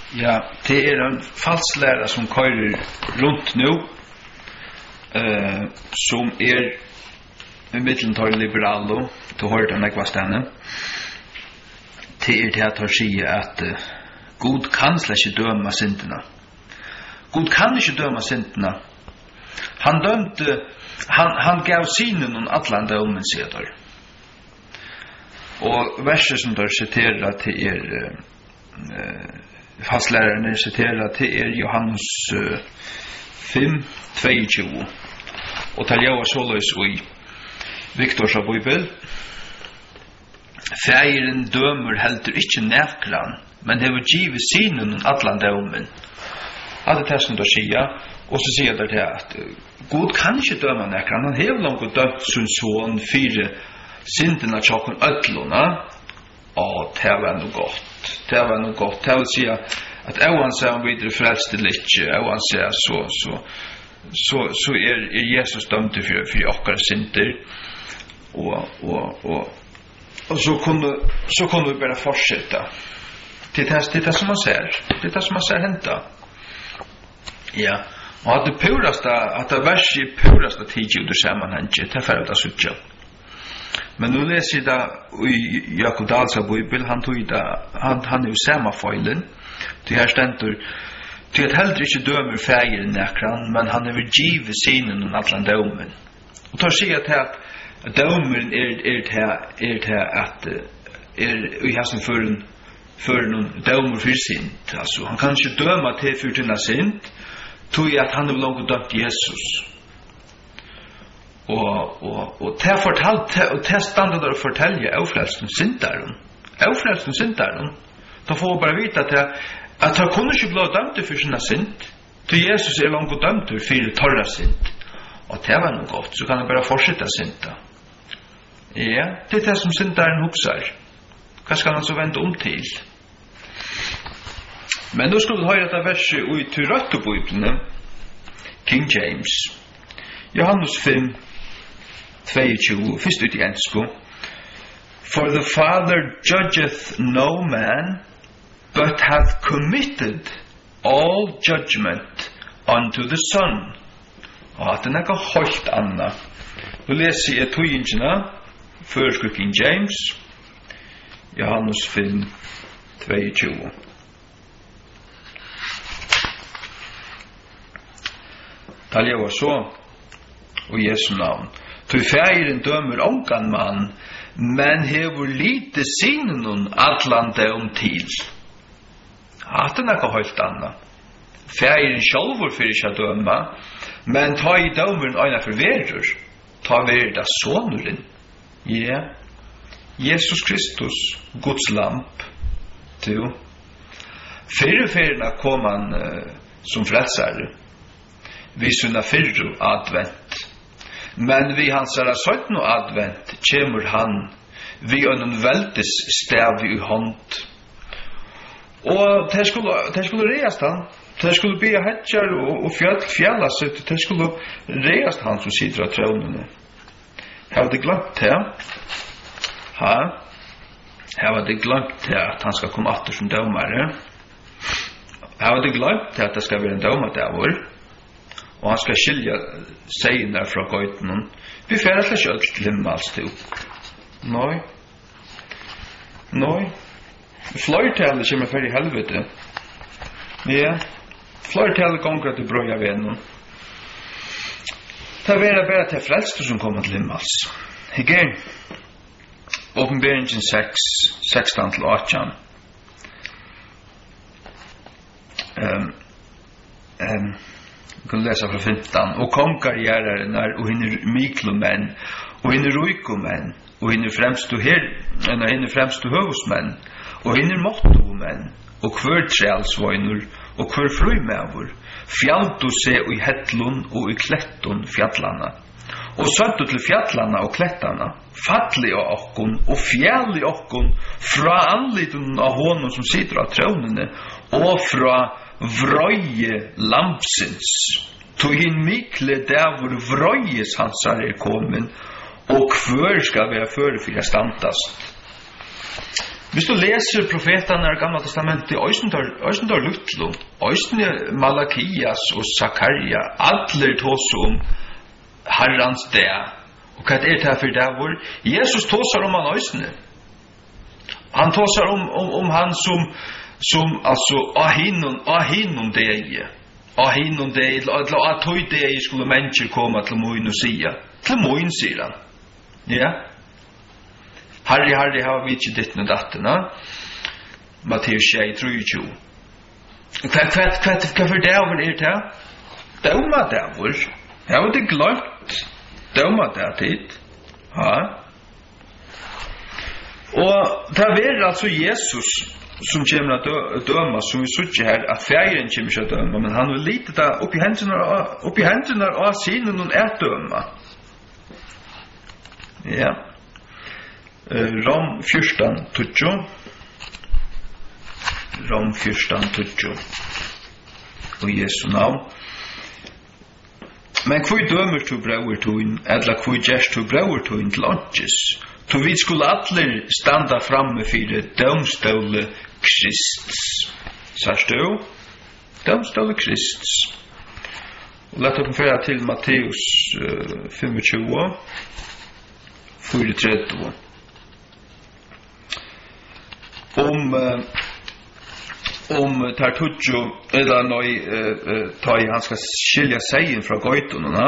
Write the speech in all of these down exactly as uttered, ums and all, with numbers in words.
Ja, det är en falsklära som kører runt nu, uh, som är i mitten av liberalo, du hörde den ekva stene. Det är det att han säger att uh, Gud kan släck inte döma synderna. Gud kan inte döma synderna. Han dömde, han, han gav synen om allan dömen sedan. Och verser som där citerar till er uh, fastläraren citerar till er Johannes uh, fem tjugotvå. Och tal jag således i Viktors av Bibel. Fären dömer heldur ikke nekran, men hever givet synen om allan dømen. Hadde det som da sier, og så sier det at Gud kan ikke døme nekran, han hever langt dømt sin son fire syndene tjokken ødlåna, og det var noe godt. Det var noe godt. Det vil si at han sier han videre frelst til ikke, han sier så, så, så, så er, er Jesus dømt for, for okkar synder, og, og, og Och så kunde så kunde vi bara fortsätta. Det är det, det som man ser. Det är det som man ser hända. Ja. Och att det puraste att det värsta puraste tidigt ur sammanhanget det för att sucha. Men nu läser jag i Jakob Dalsa Bibel han tog det han han är ju samma filen. Det här ständer till att heller inte dömer färgen näkran men han är väl giv synen och allan dömen. Och tar sig att att dömen är är det är det att är vi har som för en för någon dömer för synd alltså han kan inte döma till för sin synd tog jag att han har långt dömt Jesus och och och det fortalt och testande där fortälja ofrälsten syndaren ofrälsten syndaren då får bara veta att att han kunde inte bli dömd för sin synd till Jesus är långt dömd för torra synd och det var nog gott så kan han bara fortsätta synda. Ja, det är det som syndaren huxar. Vad ska han så vända om till? Men då skulle vi höra detta vers i Tyratto-bibeln, King James. Johannes fem tjugotvå, först ut i engelska. For the Father judgeth no man, but hath committed all judgment unto the Son. Och att den är helt annan. Då läser jag tøyingene, First King James, Johannes fem tjugotvå. Talja var så, och Jesu navn. Ty færen dømer ongan man, men hever lite synen allan døm til. At den er helt anna. Færen sjálfur fyrir ikke døma, men ta i dømeren øyna for verur, ta verda sonurin. Ja, Jesus Kristus, Guds lamp, du. Fyrre fyrna kom han uh, som frelsare, vi sunna fyrru advent. Men vi hans er søttno advent, kjemur han, vi ønnen veldes stav i hånd. Og det skulle, det skulle reast han, det skulle be hedjar og, og fjall, fjalla sitt, det skulle reast han som sitter av trådene. Har det glömt det? Ha? Har det glömt det att han ska komma åter som domare? Har det glömt det att det ska vara en domare och han ska skilja sig där från gøyten? Vi får inte köra till himmels till. Nej. Nej. Flöjtalet kommer för i helvete. Ja. Flöjtalet gånger till bröja vännen. Det var bara til frelster som kommer til himmels. Igen, Åpenbaringen seks, sexton til åtton. Um, um, vi kan lese fra femton. Og kongar gjerrarenar, og hinner miklo menn, og hinner ruiko menn, og hinner fremstu her, og hinner fremstu høvusmenn, og hinner motto menn, og hver trælsvøynur, og hver frumævur, fjaldu se i hettlun og i klettun fjallana. Og søttu til fjallana og klettana, falli av okkun og fjalli okkun fra anlitun av honum som sitter av trónene, og fra vrøye lampsins. To hin mikle davur vrøyes hansar er komin, og hver skal være føre for jeg standast. Hvis du leser profeterna i Gamla testamentet, øysten der Lutlo, øysten Malakias og Zakaria, alle tåser om Herrans dag. Og hva er det her for det hvor? Jesus tåser om han øysten. Han tåser om, om, om han som, som altså, ahinon, ahinon deg. Ahinon deg, eller atøy deg skulle mennesker komme til moin og sia. Til moin, sier han. Ja. Harry, Harry, har vi ikke ditt med dattene. Matteus tjei, trettio. Hva for dæver er det? Dævma dæver. Jeg har det glømt. Dævma dæver tid. Ja. Og det er altså Jesus som kommer til å døme, som vi sier her, at feiren kommer til å døme, men han vil lite da oppi hendene av sine noen er døme. Ja. Rom fjorton tutjo. Rom fjorton tutjo. Og Jesu navn. Men hvor dømer du brauer tøyen, eller hvor gjerst du brauer tøyen til åndsjes? Så vi skulle alle standa framme for domstole Kristus. Sørst du? Domstole Kristus. Og lett oss føre til Matteus uh, tjuefem, trettio. Om uh, om tar tutjo eller noi uh, uh, ta i han skal skilja seien fra goitonene.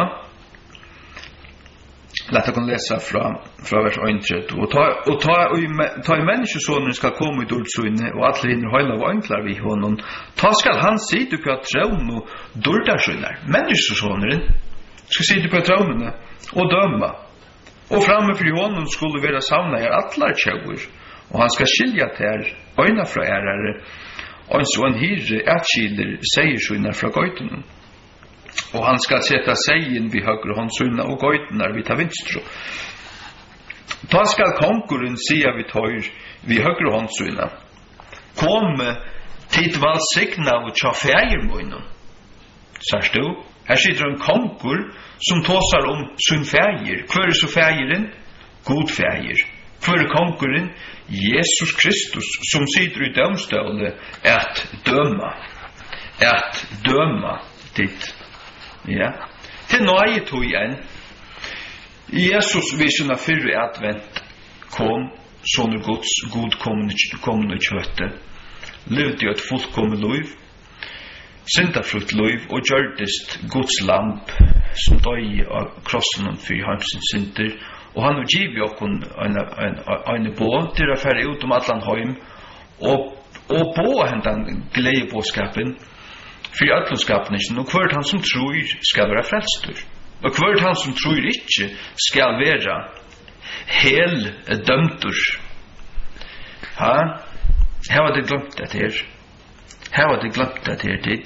Låt oss läsa från från vers ett och ta och ta och ta i människosonen ska komma ut ur synne och alla hinner hålla av anklar vi honom. Ta skall han sitta på tron och dörda skynar. Människosonen ska sitta på tronen och döma. Och framme för honom skulle vara samla er alla tjävor och han ska skilja till öjna från ärare och så en hyrre ätskilder säger skynar från goiten. Og han skal sette seien vid høyre håndsunna og gøytenar vid ta vinstro. Da skal konkurren sia vid høyr vid høyre håndsunna. Kom tid valsigna og tja feirmoinen. Sars du? Her sitter en konkur som tåsar om sin feir. Hvor er så feiren? God feir. Hvor er konkurren? Jesus Kristus som sitter i dømstålet at døma. At døma ditt. Ja. Til nøye tog igjen. Jesus visste av fyrre advent kom, sånne Guds god kommende kjøtte, levde i et fullkommet liv, syndafrukt liv, og gjørdest Guds lamp, som døg av krossen for heimsins synder, og han har givet okken en bå til å fære ut om allan heim, og, og bå hendan gledebåskapen, for ødlåskapningen, og hvert han som tror skal være frelstur. Og hvert han som tror ikke skal være hel dømtur. Ha? Her var det glemt det her. Her var det glemt det her tid.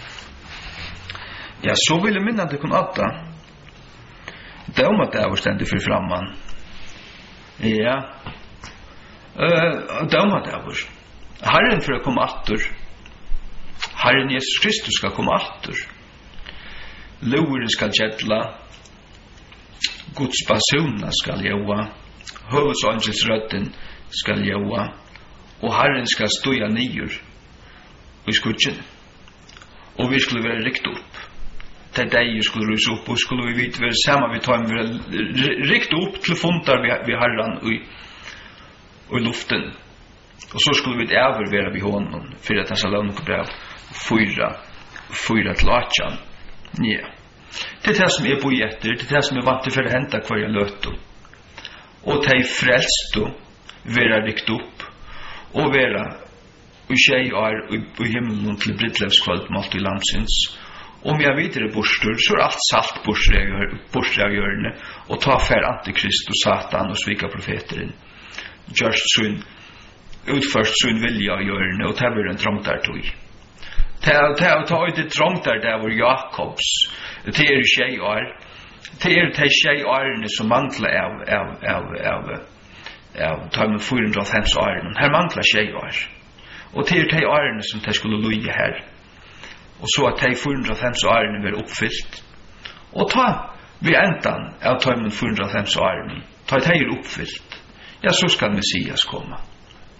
Ja, så vil jeg minne at det kunne atta. Det om at det var stendig for framman. Ja. Uh, det om at det var. Herren for å komme atter. Herren Jesus Kristus skal komme atter. Loren skal kjettla. Guds basuna skal jaua. Høvesangelsrøtten skal jaua. Og Herren skal støya nyer i skudgen. Og vi skulle være rikt opp. Til deg skulle ruse opp, og skulle vi vite være sammen vi tar med rikt opp til fundar vi, vi Herren i, i luften. Og så skulle vi overvære vi hånden for at han skal lave noe brev fyra fyra til atjan. Ja. Det er det som er boi etter, det er det som er vant til for å hente hver jeg løte. Og de frelste være rikt opp, og være og tjei er i himmelen til brittlevskvalt med alt i lamsins. Om jeg videre borster, så er alt salt borster av hjørne, og ta fær antikrist og satan og svika profeteren. Gjørst sun, utførst sun vilja av hjørne, og det blir en trångt der tog. Det er det trångt der det var Jakobs, det er tjei er, det er de tjei årene som mangler av, av, av, av, av, tar med fire hundre og fem årene. Her mangler tjei år. Og det er de årene som de skulle loje her. Og så at de fire hundre og fem årene blir oppfylt. Og ta vi endan av tar med fire hundre og fem årene, ta de er oppfylt. Ja, så skal Messias komme.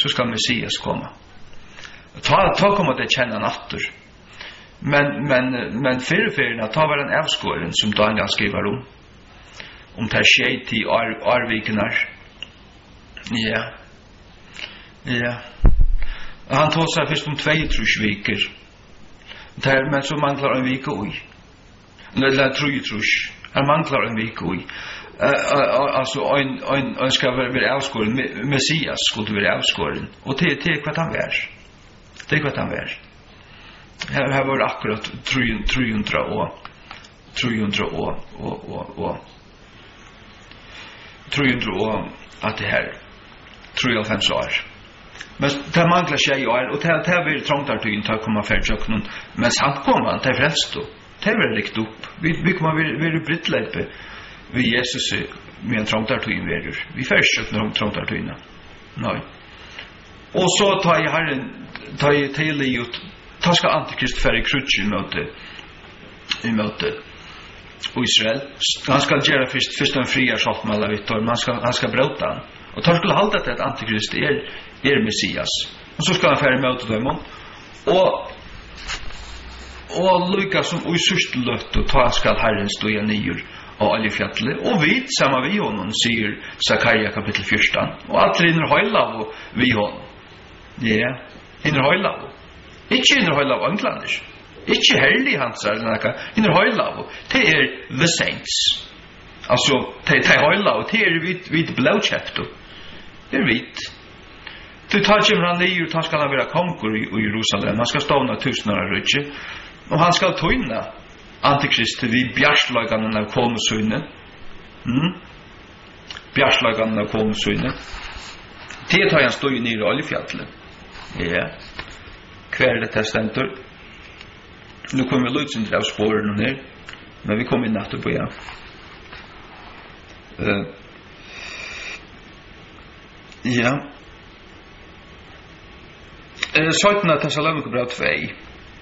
så ska Messias komma. Ta ta kommer det känna natter. Men men men för för ta var en avskåren som Daniel skriver om. Om tar shade till ar arvikenar. Ja. Ja. Han tog sig först om två trusveker. Där men så manglar en vecka oj. Eller tre trus. Han manglar en vecka oj. Uh, alltså en en en ska vara avskåren Messias skulle vara avskåren och det det vad han är. Det vad han är. Här har var akkurat trehundra år. trehundra år och och och trehundra år att det här trehundra år. Men det manglar sig år och det det vill trångt att inte komma färdigt någon men sant kommer han till frälst då. Det blir riktigt upp. Vi vi kommer vi vi brittläppe. Vi Jesus med en trångtartyn verur. Vi färsök när de trångtartyna. Nej. Och så tar jag Herren, tar jag till i ut, ta ska Antikrist färre krutsch i möte, i möte Israel. Han ska göra först, först en fria saltmalla vittor, men han ska, han ska bråta han. Och tar skulle halda till att Antikrist är, är Messias. Och så ska han färre möte dem. Och och lika som i sørste løtt og ta skal Herren stå i nyer og oljefjallet og vi sammen vi honom sier Zakaria kapittel fjorton og at det inner høyla og vi honom ja, inner høyla og ikke inner høyla og anglander ikke herlig hans er inner høyla og det er the saints altså det er høyla og det er vidt blåkjøpt det er vidt du tar ikke han nyer og skal han være konger i Jerusalem han skal stående tusener av rydde og han skal tøyne Antikrist vid bjärslögarna av konungssynen. Mm? Bjärslögarna av konungssynen. Det tar han stå i nere i oljefjallet. Ja. Kvar det testamenter. Nu kommer vi lutsen till av spåren ner. Men vi kommer i natt på ja. Uh. Ja. Uh, sjuttonde Thessalonikerbrev två.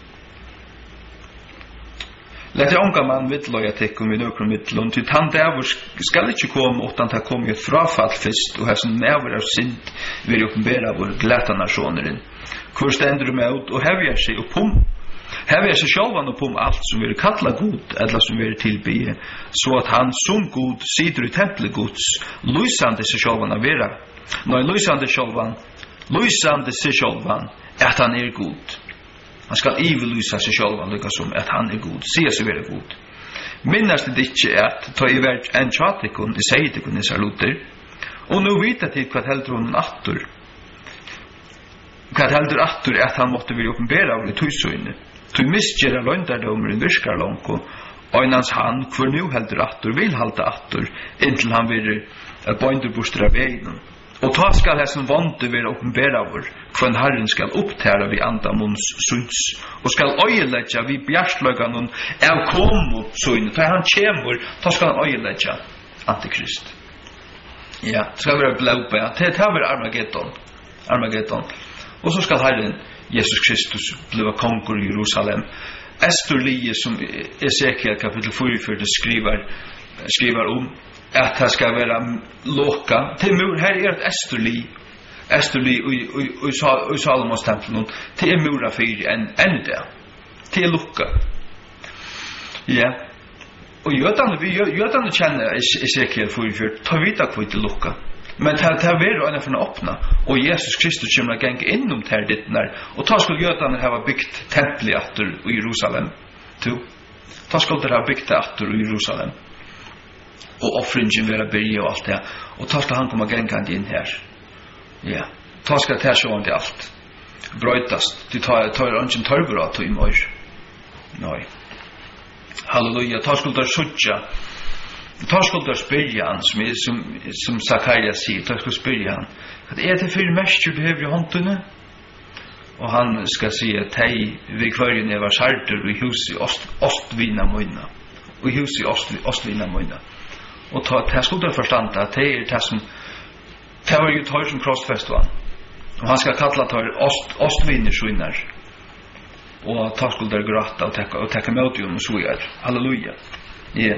Lät jag ånga man vittloja tecken vid nökron mittlån till han där skall inte komma utan det kommer ett frafall först och här som näver av synd vill uppenbara vår gläta nationerin. Hvor ständer du med ut och hävjar sig upp om hävjar sig självan upp om allt som vill kalla god eller som vill tillbe så att han som god sitter i templet gods lysande sig självan av vera nej lysande självan lysande sig självan att han är god. Han skal ivelysa sig själva lika som att han är god. Se sig vara god. Minnas det inte att ta i värld en tjatikon i seitikon i saluter. Och nu vet att det vad heldur hon attur. Vad heldur attur att han måtte vilja uppenbara av det tussöjne. Tu misgera löndardomaren virkar långt och inans han för nu heldur attur vill halta attur intill han vill bøyndurbostra vägen. Og ta skal hessen vante være oppenberavur, kvann Herren skal opptæra vi andamuns syns, og skal øyeledja vi bjärsløganon av komo syne. Ta han kjemur, ta skal han øyeledja Antikrist. Ja, det skal være blåpa, ja. Det er være Armageddon. Armageddon. Og så skal Herren, Jesus Kristus, bliva konger i Jerusalem. Estorlie, som Ezekiel kapittel fyrtiofyra skriver, skriver om, att det ska vara loka till mur här är ett Estorli Estorli och Salomos tempel till mura för en ända till loka ja och jötan vi jötan känner Ezekiel fyrtiofyra ta vita kvitt till loka men det här var en från öppna och Jesus Kristus kommer att gänga inom där dit när och ta skulle jötan ha byggt tempel åter i Jerusalem to ta skulle det ha byggt åter i Jerusalem och offringen vara börja och allt det och ta ska han komma gängande in här ja ta ska ta så om det allt brötast du tar tar ungen torrbra till i mor nej halleluja ta ska där sjutja ta ska där spela han som som som Zakaria säger ta ska spela han att är det för mest du behöver hånden och han ska se att hej vi kvargen är var salter i hus i ost ostvina moina och hus i ost ostvina moina och ta det skulle du förstå att det är det som det var ju tar som crossfestival och han ska kalla tar ost ostvinner skinnar och ta skulle där gratta och ta och ta emot ju så gör halleluja ja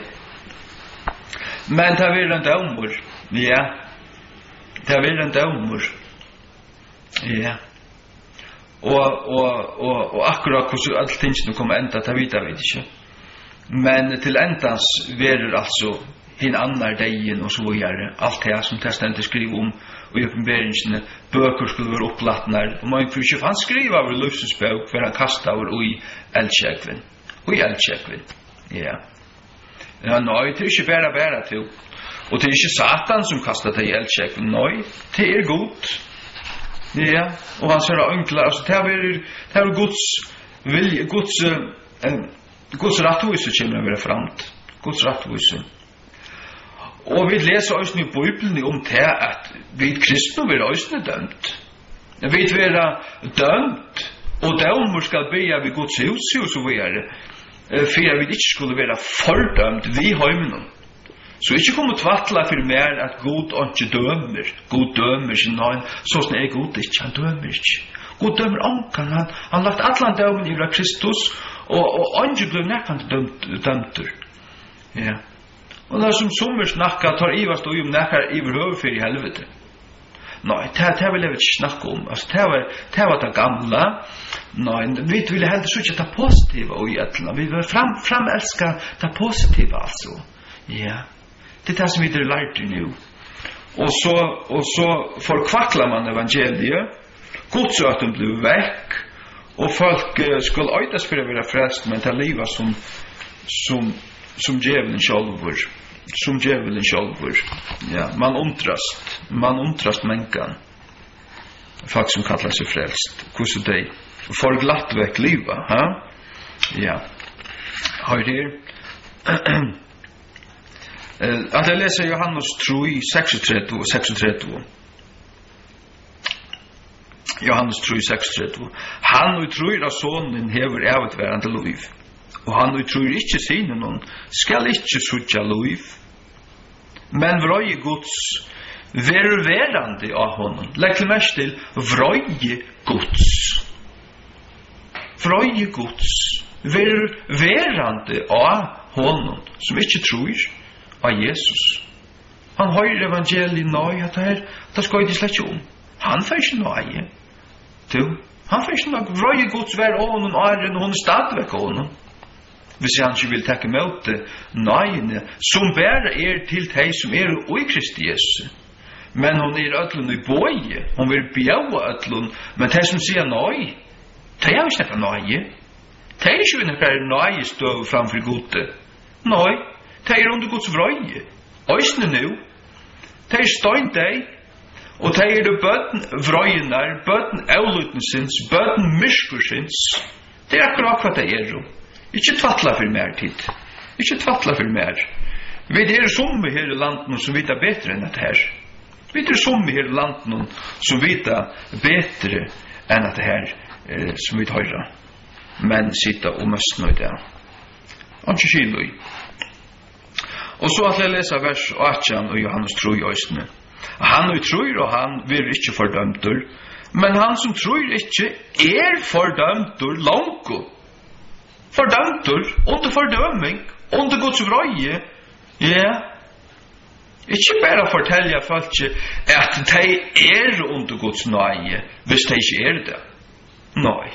men det vill inte omor ja det vill inte omor Ja. Og og og og akkurat hvordan alle tingene kommer enda til vita vet ikke. Men til endans verer altså hin annar dagen og så vidare. Alt det som testamentet skriver om og i uppenberingsene bøker skulle være opplatnar. Og man får ikke han skriva over Løsens bøk for han kastet over og i eldsjekven. Og i eldsjekven. Ja. Ja, nei, det er ikke bare bare til. Og det er ikke Satan som kastet det i eldsjekven. Nei, det er godt. Ja, og han sier enkla, altså det er det er Guds vilje, Guds uh, Guds rettvise kommer å være framt. Guds rettvise. Og vi leser også i Bibelen om det at vi kristne vil også dømt. Vi vil være dømt, og dømer skal be av Guds hus, og så videre, for at vi ikke skulle være fordømt vi heimen. Så ikke komme tvattla for mer at Gud ikke dømer. Gud dømer ikke noen, sånn er Gud ikke, han dømer ikke. Gud dømer ankan, han har lagt atlan dømen i Kristus, og, og andre ble nekkant dømt. Ja. Og det er som sommer snakka, tar ivast og om nekkar iver høver i helvete. Nei, det vil jeg ikke snakke om. Altså, det var det, var det gamle. Nei, vi vil heller så ikke ta positive i etlene. Vi vil fram, framelska det positive, altså. Ja. Det er det som vi har lært nu. Og så, og så forkvakler man evangeliet. Godsøten ble vekk. Og folk uh, skulle øydes for å være frelst, men til livet som, som, som djevelen sjálfur. Som djevelen sjálfur. Ja, man undrast. Man undrast menkan. Folk som kallar seg frelst. Hvordan de får glatt vekk livet. Ha? Ja. Har her. At jeg leser Johannes tre, trettio og trettio. Johannes tre, trettio. Han og tror at sonen hever evigvarende liv. Og han og tror ikke sine noen skal ikke suttja liv. Men vrøye Guds ververande av honom. Legg til mest til vrøye Guds. Vrøye Guds ververande av honom som ikke tror av Jesus. Han høyr evangeliet nøy at det her, det skal jeg slett ikke om. Han får ikke nøy. Du, han får ikke nøy. Vrøye Guds ver av honom og er hun stadigvæk av honom. Hvis han ikke vil takke med det nøyene, som bare er til de som er i Kristi Jesus. Men hun er ødlund i bøye, hun vil bjøve ødlund, men de som sier nøy, de er ikke noe nøye. De er ikke noe nøye støv framfor gode. Nøy, de er under Guds vrøye. Øysene nå, de er støyn deg, og de er bøten vrøyenar, bøten avlutensins, bøten myskursins. Det er akkurat hva de er jo. Ikke tvattla for mer tid. Ikke tvattla for mer. Vi er som her i landet som vet bedre enn det her. Vi er som her i landet som vet bedre enn det her eh, som vi tar. Men sitter og mest nøy det. Og ikke skiløy. Og så at jeg leser vers åtte og Johannes tre i østene. Han og tror og han vil ikke fordømt. Men han som tror ikke er fordømt langt. Fordømtur, under fordøming, under Guds vrøye. Ja. Ikke bare fortelle folk at de er under Guds nøye, hvis de ikke er det. Nei.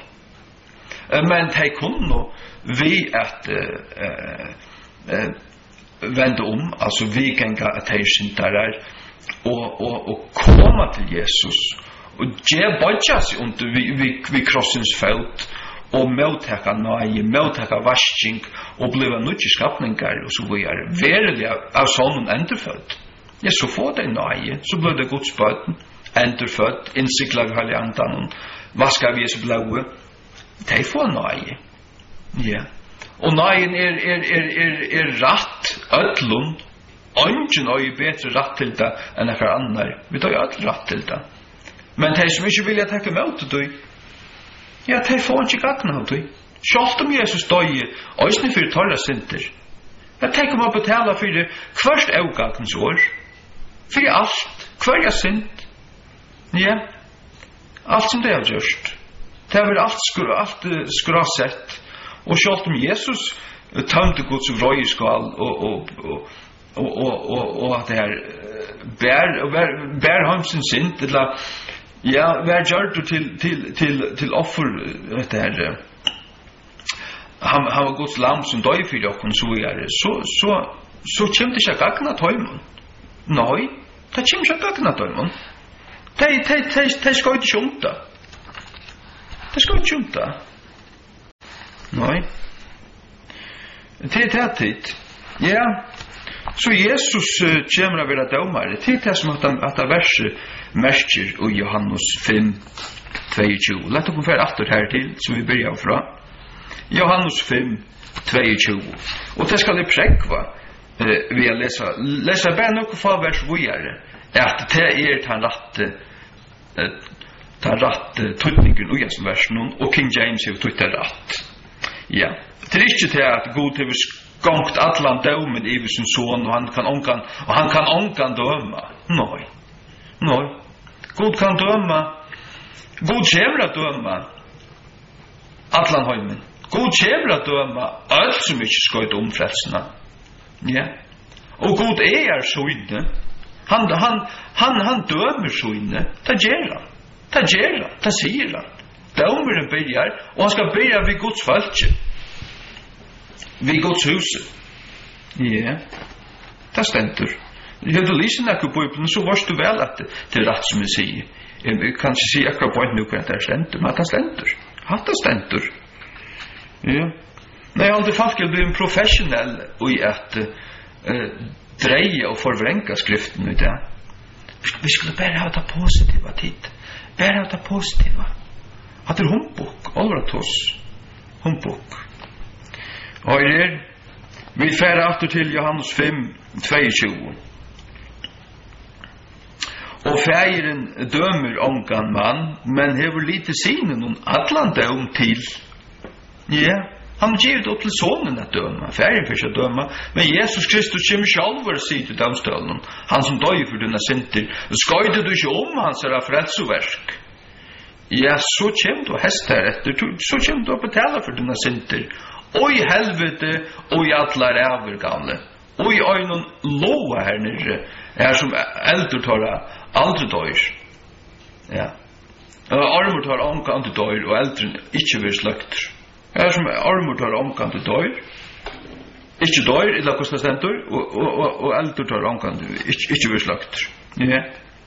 Men de kunne vi at uh, uh, vende om, altså vi ganga at de syndere og, og, og komme til Jesus og gjøre bodja seg under vi, vi, vi krossens felt og møtteka nøye, møtteka varsking, og bliva nødje skapningar, og så videre. Verlig av sånn endurfødt. Ja, så får de nøye, så blir det Guds bøten, endurfødt, innsikla av Hellig Andan, vaska av Jesu blåe. De får nøye. Ja. Og nøyen er, er, er, er, er ratt, ødlun, ønsken er jo bedre ratt til det enn ekkert annar. Vi tar jo ødel ratt til det. Men de som ikke vilja takke møte det, ja, de får ikke gagna av det. Sjalt om Jesus døye, òsne for torra synder. Jeg tenker man betala for det hvert avgagnens år. For alt, hverja synd. Ja, alt som det har gjørst. Det har alt, skru, alt skrasett. Og sjalt om Jesus tømte Guds vrøyeskal og, og, og, og, og, og, og at det her bær, bær, bær ham sin synd, eller Ja, vær gjør du til, til, til, til offer det her. Han, han var Guds lam som døy for jokken, så videre. Så, så, så kommer det ikke gagna tøymon. Nei, det kommer ikke gagna tøymon. Det, det, det, det skal ikke unta. Det skal ikke unta. Nei. Det er det tid. Ja, så Jesus uh, kommer å være dømare. Det er det som at, at det verset merker i Johannes fem tjueto. Lett oss få atter her til, som vi begynner fra. Johannes fem tjueto. Og det skal jeg prekva uh, ved å lese. Lese bare noe fra vers videre. At det er den rette uh, den rette tøytningen i som versen, og King James har tøyt det rett. Ja. Det er ikke til at Gud har gongt atlan dømen i sin son, og han kan ongan, og han kan ongan døma. Nei. Nei. Gud kan døma. Gud kommer at døma atlan høymen. Gud kommer at døma alt som ikke skøyt om frelsene. Ja. Og Gud er søyne. Han, han, han, han dømer søyne. Det gjør han. Det gjør han. Det sier han. Dømeren byrjar, og han skal byrja ved Guds falske. Vi Guds huset. Ja, det stender. Har du lyst til på Bibelen, så varst du vel at det er rett som jeg sier. Jeg kan ikke si akkurat på nå hva det er stender, men det stender. Hatt det stender. Ja. Nei, aldri folk er blitt professionell i at uh, dreie og forvrenke skriften i det. Vi skulle bare ha det positive tid. Bare ha det positive. At det er humbok, allra oss. Humbok. Og er vi færre aftur til Johannes fem tjueto. Og fægeren dømer ongan mann, men hever lite sine noen atlan døm til. Ja, han givet opp til sonen at døma, fægeren fyrir å døma, men Jesus Kristus kommer sjalver å si til dømstølen, han som døy for denne sinter, skøyde du ikke om hans er frelseverk. Ja, så kommer du hest her etter, så kommer du å betale for denne sinter, og i helvete, og i atlar overgamle, og i øynene loa her nere, er som eldre tar aldri døyr. Ja. Armor tar omkant til døyr, og eldre ikke vil sløkter. Er som armor tar omkant til døyr, ikke døyr, i lakkosta stendur, og, og, og, og eldre tar omkant til ikke, ikke vil sløkter. Ja.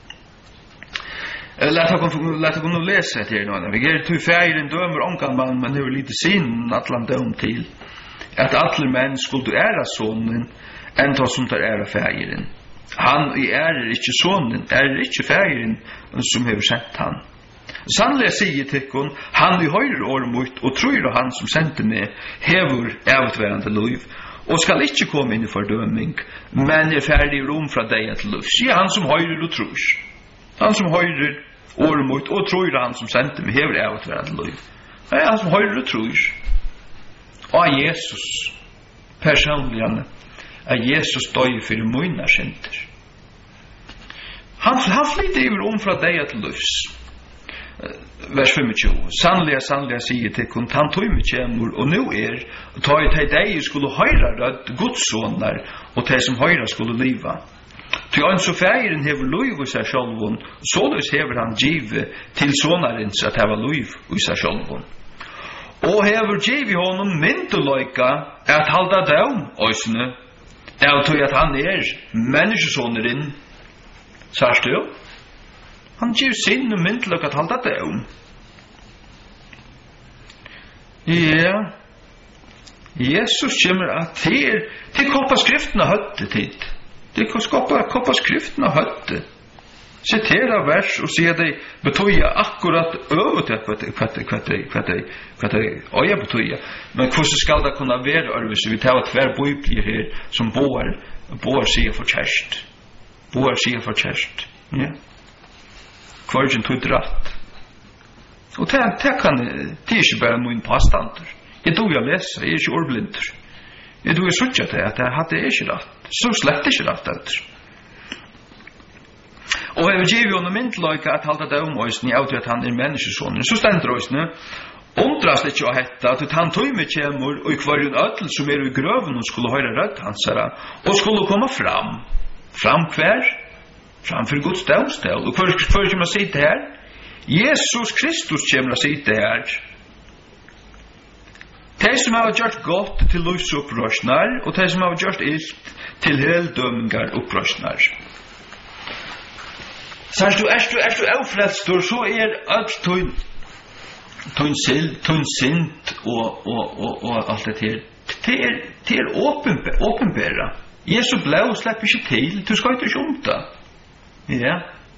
Lät jag lät jag nu läsa det här nu. Vi ger till färgen dömer omkan man men det är lite sin atlan döm till att alla män skulle ära sonen än ta som tar ära färgen. Han i är inte sonen, är inte färgen som har sett han. Sannliga säger till hon, han i höjr år mot och tror han som sände mig häver ävtvärande liv och skall inte komma in i fördömning men är färdig rom från dig att liv. Se han som höjr och tror. Han som høyrer året mot og tror han som sendte meg hever av et verden liv. Det er han som høyrer og tror. Og Jesus personlig er Jesus døy for mine synder. Han, han flytter iver om fra deg til livs. Vers tjuefem. Sannliga, sannliga sier til kun han tog mig kjemur og nu er ta i til deg skulle høyre rødt godssoner og til som høyre skulle liva. Til han så fægeren hever luiv i seg sjálvun, såleis hever han givet til sonarins at heva luiv i seg sjálvun. Og hever givet honom myndeløyka at halda døm, òsne, av tog at han er menneskesoneren, sørst du? Han givet sin myndeløyka at halda døm. Ja, Jesus kommer at til, til koppa skriftene høtte tid. Det kan skapa koppa skriften og høtte. Citera vers og se det betyder akkurat över det vad det vad det vad det vad det vad det och jag betyder. Men hur ska det kunna vara hvis vi tar tvär bibler här som boar boar sig för chest. Boar sig för chest. Ja. Kvargen tog rätt. Och det det kan det är ju bara min påstånd. Jag tror jag läser, jag är ju ordblind. Jag tror jag såg det att det hade inte rätt. Så slett ikke rætt etter. Og jeg vil give jo noe myndløyke at halda det om òsne av til at han er menneskesonen. Så stender òsne, undrast ikke å hette at han tog med kjemur og i kvarjon ødel som er i grøven og skulle høre rødt hans herra og skulle komme fram. Fram hver? Fram for Guds dømstel. Og hver kommer man si det her? Jesus Kristus kommer å sitte her. De som har gjort godt til livsopprøsnar, og de som har gjort ilt til heldømmingar opprøsnar. Så er du, er du, er du avfrelstor, så er alt tøyn, tøyn sild, tøyn sint, og, og, og, og alt det her. Det er, det er åpenbæra. Jesus blå slipper ikke til, du skal ikke omta. Ja.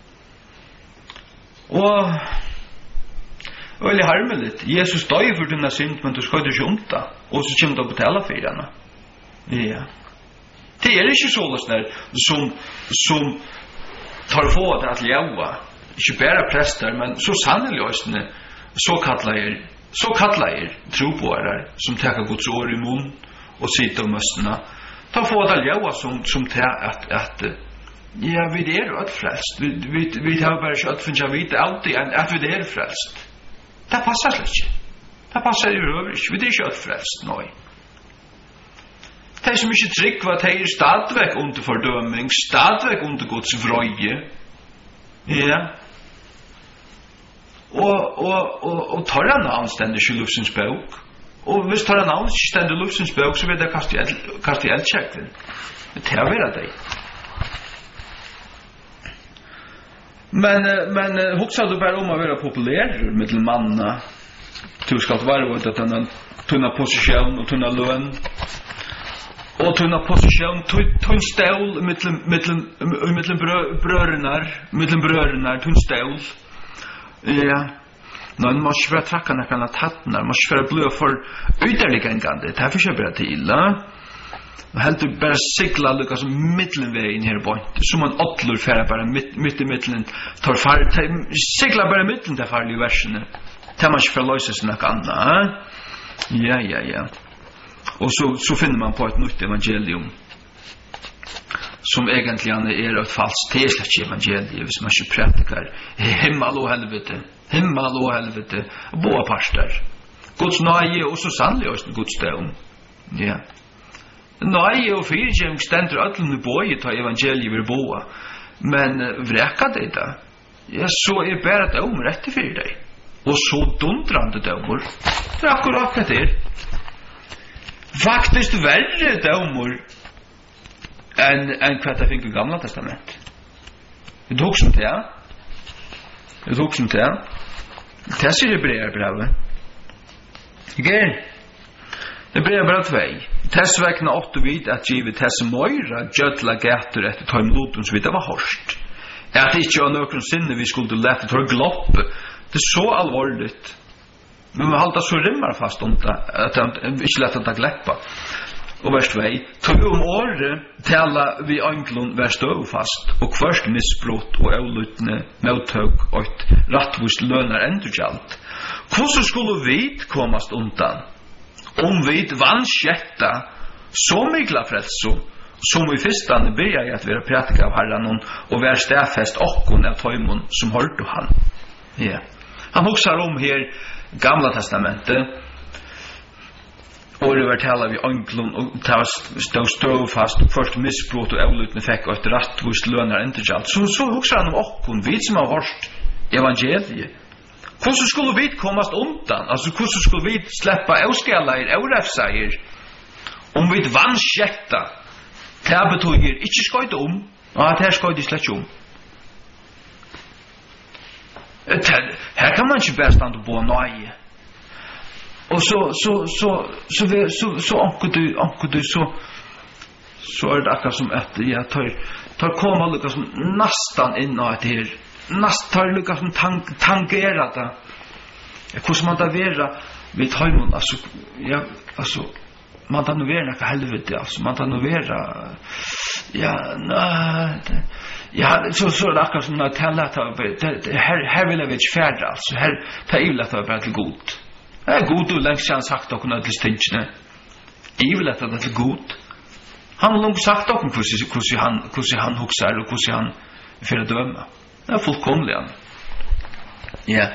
Og veldig harmelig. Jesus døy for denne synd, men du skal ikke omta. Og så kommer du å betale for henne. Ja. Det er ikke så der som, som tar få det at leva. Ikke bare prester, men så sannelig også så kallar så kallar er troboere som tar Guds ord i mun og sitter om møstene. Ta få det leva som, som tar at, at ja, vi er jo frelst. Vi, vi, vi har bare ikke finnet å vite alltid at vi er frelst. Det passer slik ikke. Det passer i røver ikke. Vi er ikke frelst nå. De som ikke trygg var, de er stadigvæk under fordøming, stadigvæk under Guds vrøye. Ja. Og, og, og, og tar han navn stender ikke lufsens bøk. Og hvis tar han navn ikke stender lufsens bøk, så vil det kaste i eldkjekten. Det er vera deg. Men, men hoksa du bare om å være populær med mannene. Du skal være ut at denne tunna posisjon og tunna lønn. Og tunna posisjon, tunn stål mellom brørenar, mellom brørenar, tunn stål. Ja. Nå, man må ikke være trakka nekken av tattene, man må ikke være blød for ytterliggengande. Det er for ikke bare til, da. Man heldur bare sigla lukka som middelveien her på. Så man åtler færa bare midt i middelen. Tar far, sigla bare middelen til farlige versene. Det er man ikke for å løse seg noe annet. Ja, ja, ja. Og så, så finner man på et nytt evangelium. Som egentlig er et falskt teslagt evangelium, hvis man ikke prætikar himmel og helvete. Himmel og helvete. Boa parster. Guds nøye og så sannlig også Guds døm. Ja. Nøye og fyrtjeng stender ødlende bøye til evangeliet vil boa. Men vreka det da? Ja, så er bare døm rett for deg. Og så dundrande dømmer. Det er akkurat det er. Faktisk verre dømmer enn en hva det finner i Gamla Testament. Vi tok som det, ja. Vi tok som det, ja. Det sier Hebreerbrevet. Ikke? Hebreerbrevet tvei. Tessvekna åtte vid at givet tesse møyra gjødla gæter etter tøymloten så vidt det var hårst. At ikke av nøkron sinne vi skulle lete til å gloppe. Det er så alvorligt. Men vi halda så rimmar fast om det, at vi ikke lette det gleppa. Og vers tvei, tog om året tala vi anglun vær støvfast, og kvørst misbrott og avlutne møttøk og et rattvist lønner endurgjalt. Hvordan skulle vi komast undan? Om vi vanskjetta så mykla frelso, som i fyrstande byrja i at vi er pratika av herran og vær stedfest okkon av tøymon som holdt han. Ja. Han hoksar om her Gamla Testamentet, og det var tala vi anglun og stod støvfast og først misbrot og avlutne fikk og et rattvist lønner endurgjalt. Så, så hoksar han om okkon, vi som har hørt evangeliet. Hvordan skulle vi komast undan? Altså, hvordan skulle vi sleppa avskalair, avrefsair, om vi vanskjetta? Det betyr ikke skøyt om, og at her skøyt slett ikke om. Her kan man ikke bare stand og bo nøye. Og så, så, så, så, så, så, så anker du, anker du, så, så er det akkurat som at jeg tar, tar koma lukka som nastan inn av det her, nast tar lukka som tang, tangera det. Hvordan man da vera vid høymon, altså, ja, altså, man da nu vera nekka helvete, altså, man da nu vera, ja, nei, ja, så, så er det akkurat som at her, her vil jeg ikke færre, altså, her, det er ivlet å være til god. Det er god og lengst han sagt dere noe til stingene. Ivlet at det er god. Han har langt sagt dere hvordan han, hvordan han hukser og hvordan han får døme. Det er fullkomlig han. Ja.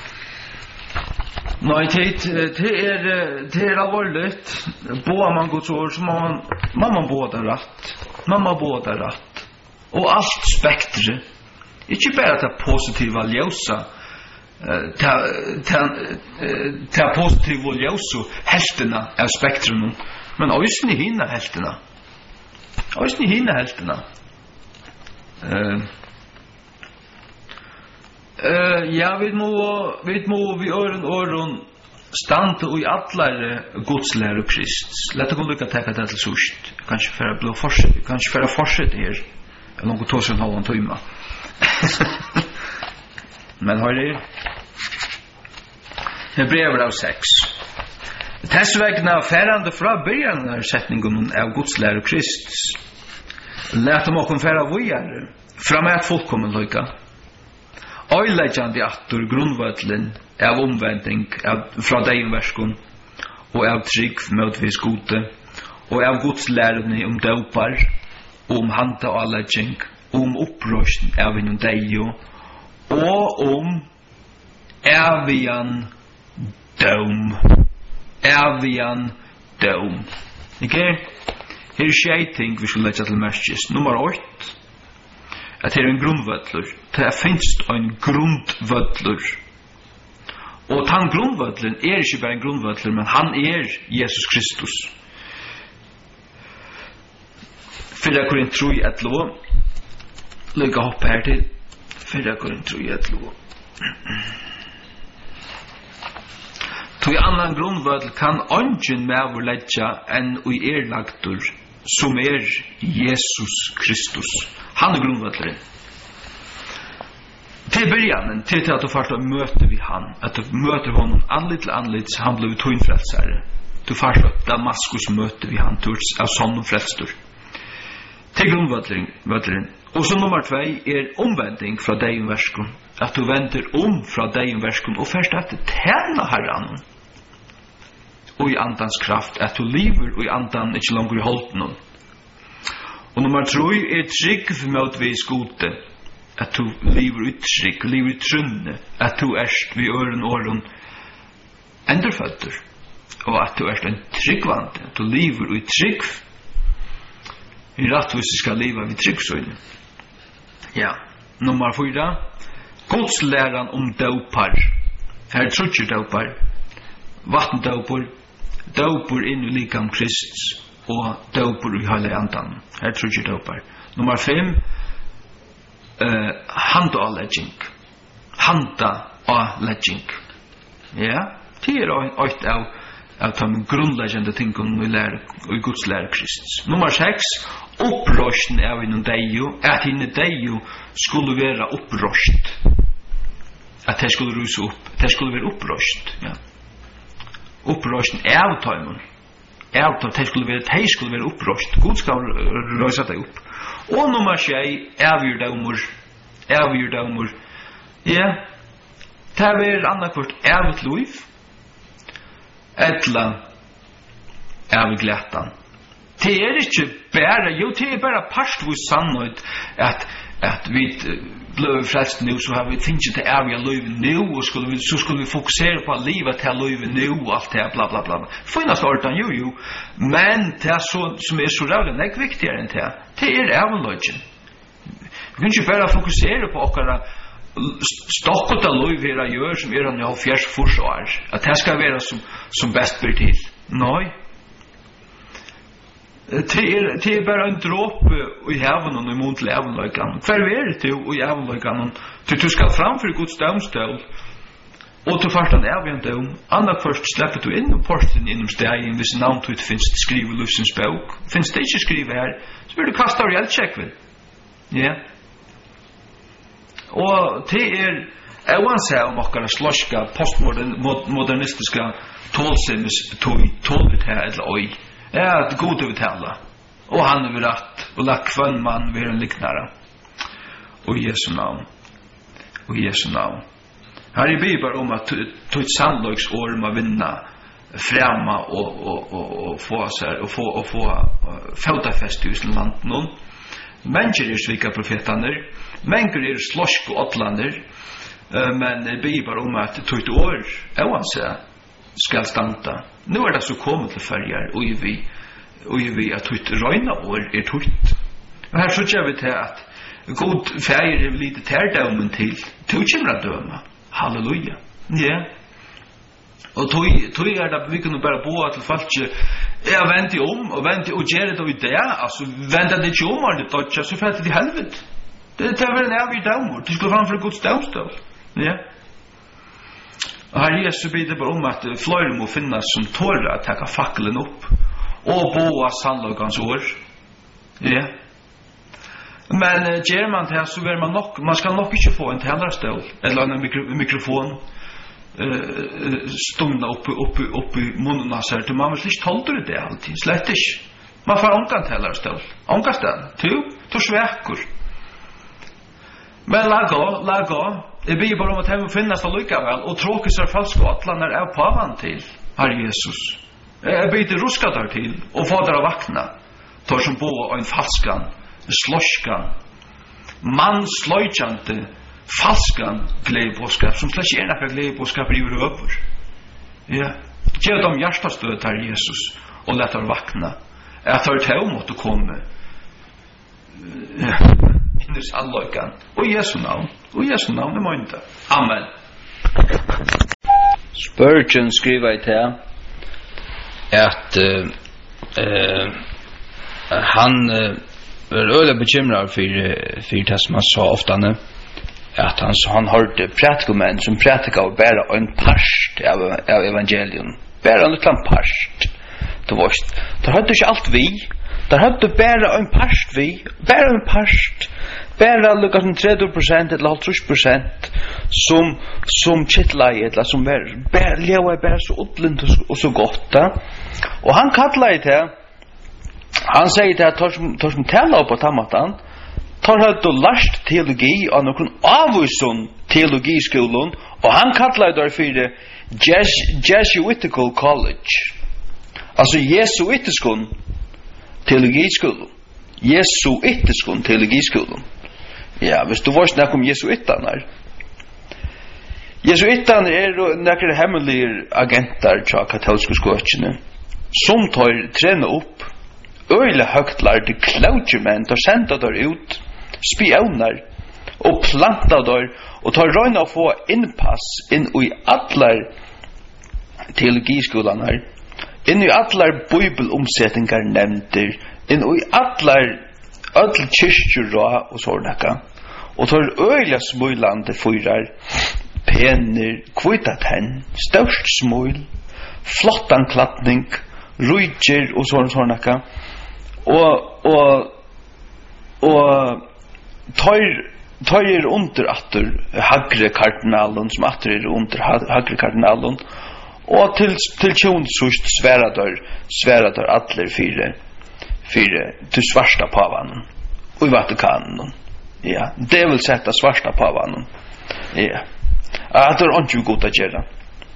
Nei, det er, det er alvorligt. Båar man Guds ord, så må man, man må båda rett. Man må båda rett. Og alt spektret. Ikke bare det positive ljósa, ta ta ta positiv och ljus och helterna av spektrum men ösn i hinna helterna ösn i hinna helterna eh eh ja vi må vi må vi öron öron stand och i alla Guds lära och Krist låt oss lycka ta det till sist kanske för att bli fortsätt kanske för att fortsätta här eller något tusen halvan timme men har det Hebreerbrev sex. Tess vegna færande fra början av setningen av Guds lære og Krist. Lät dem okkom færa vujare, fram et fullkommen løyka. Øylegjandi attur grunnvøtlen av omvending av, fra deienverskon, og av trygg møtvis gode, og av Guds lærerne om døpar, om handa og alledgjeng, om opprøsten av innom deio, og om evian dom. Evian dom. Okay? Her er tjei ting vi skulle lette til merkes. Nummer åtte. At her er en grunnvødler. Det finnes en grundvødler. Og han grunnvødlen er ikke bare en grunnvødler, men han er Jesus Kristus. Fyrra Korint tre elleve. Lykka hoppe her til. Fyrra Korint tre elleve. Tui annan grunnvødl kan ongin mevur leggja enn ui er lagtur, som er Jesus Kristus. Han er grunnvødleren. Til byrjanen, til til at du fart å møte vi han, at du møter honom anlitt til anlitt, så han blev tuinfrelsare. Du fart å Damaskus møte vi han, turs av sånn frelstur. Til grunnvødleren. Og så nummer tvei er omvending fra deienverskon. At du vender om fra deienverskon og først at tjena herran. Og i andans kraft, at du lever og i andan ikke langer i holden. Og nummer tre er trygg mot vi skute. At du lever i trygg, lever i trunne. At du erst vi øren åren enderføtter. Og at du erst en tryggvante. At du lever i trygg. I rattvis skal leva vi tryggsøyne. Ja, nummer fyra. Guds læran om døpar. Her trutjer døpar. Vattendøpar. Døpar inn i likam Krist. Og døpar i hele andan. Her trutjer døpar. Nummer fem. Uh, handa og legging. Handa og legging. Ja, det er oit av av de grunnleggende tingene vi lærer i Guds lærer Krist. Nummer seks. Opprøsten av innom deio. At inne deio skulle være opprøst. At det skulle ruse opp. Det skulle være opprøst. Ja. Opprøsten av tøymon. Av tøymon. Det skulle være, det skulle være opprøst. Gud skal røse deg opp. Og nummer tjei. Avgjør daumor. Avgjør daumor. Ja. Det er annakvart avgjør liv. Etla av glætan. Det er ikke bare, jo, det er bare parstvis sannhet at, at vi ble frelst nu, så har vi finnet det av livet nu, og skulle vi, så skulle vi fokusere på livet til livet nu, og alt det, bla bla bla. Finnast ordan, jo jo, men det er så, som er så rævlig, det er viktigere enn det. Det er avløgjen. Vi kan ikke bare fokusere på okkara stokkota lov her gjør som er han jo fjers forsvar at det skal være som, som best blir til. Nei. Det er, det er bare en dråpe i heaven og i mot til evenløykan. Hver er det jo i evenløykan? Til du skal framføre Guds dømstøl og til fartan evig døm. Anna først slipper du inn og porten innom stegen hvis navn du ikke finnes skrive livsens bøk. Finnes det ikke skrive her, så blir du kastet av hjelpsjekkven. Ja. Yeah. Og det er oansett om okkara slåska postmodernistiska tålsinnes tålet her eller oi. Ja, det er god å betale. Og han er rett, og la kvann mann være en liknare. Og i Jesu navn. Og i Jesu navn. Her er Bibelen om at tog et sannløksår må vinna fremme og, og, og, og få seg, og få, og få fødafest i landet noen. Mennesker er svika profetaner, mennesker er slåsk og åtlander, men det blir bare om at tog et år, jeg skal standa. Nå er det så kommet til ferger, og vi, og vi at tog et røyna år er tog. Og her så gjør vi til at god feir er lite tærdaumen til, til kjemra døma. Halleluja. Ja. Og tog, tog er det vi kunne bare bo til folk jeg venter om og venter og gjør det i det altså venter det ikke om og det dodger så fyrir til helvete det er vel en avgjør dømmer det skulle framfor Guds dømstål ja og her Jesus blir det bare om at flere må finnes som tårer å takke fakkelen opp og bo av sannløkens år ja men uh, gjør man det så vil man nok man skal nok ikke få en talerstål eller en mikro, mikrofon Uh, stumna upp upp upp i munnen så att man vill inte hålla det alltid slett inte man får onkan teller stol onkan stan tu tu sväckor men laga laga det blir bara om att han finnas så lycka väl och tråkigt så falskt att när är pavan till Herre Jesus är bit ruska där till och fader att vakna tar som på en falskan sloskan man slojante falskan glädjeboskap som slags är några glädjeboskap i över. Ja, ge dem hjärtastöd till Jesus och låt dem vakna. Jag tar till emot att komma. Ja, in i sannolikan. Och Jesu namn. Och Jesu namn är inte. Amen. Spurgeon skriver i det att uh, uh, han uh, är öde bekymrad för, för det som han sa ofta nu. Att han så han hörde prätkomän som prätikade och bara en parst av, av evangelium. Bara en liten parst. Det var det hade inte allt vi. Det hade bara en parst vi. Bara en parst. Bara lukka som trettio procent eller trettio procent som som kittlade eller som var bara leva bara så utlent och så gott. Och han kallade det. Han säger det att tar som tar som tälla på tamatan. Tar högt och lärt teologi av någon avvuxen teologiskolan och han kallar det för det Jes- Jesuitical College. Alltså jesuitiskon teologiskolan. Jesuitiskon teologiskolan. Ja, hvis du var snakk om jesuitarna. Jesuitarna är några hemliga agenter till katolska skolan som tar träna upp öle högt lärde clergymen tar sända där ut spioner och plantar där och tar röna och få inpass in i alla teologiskolan här in i alla bibelomsättningar nämnder in i alla all kyrkor och sådana och tar öliga smulande fyrar penner kvitat hen störst smul flottan klappning ruiger och sådana sådana och och och tar tar er under attor hagre kardinalen som attor er under hagre kardinalen och till till tjon sust sväradar sväradar atler fyra fyra till svarta pavan och i Vatikanen ja det vill sätta svarta pavan ja att det är inte gott att göra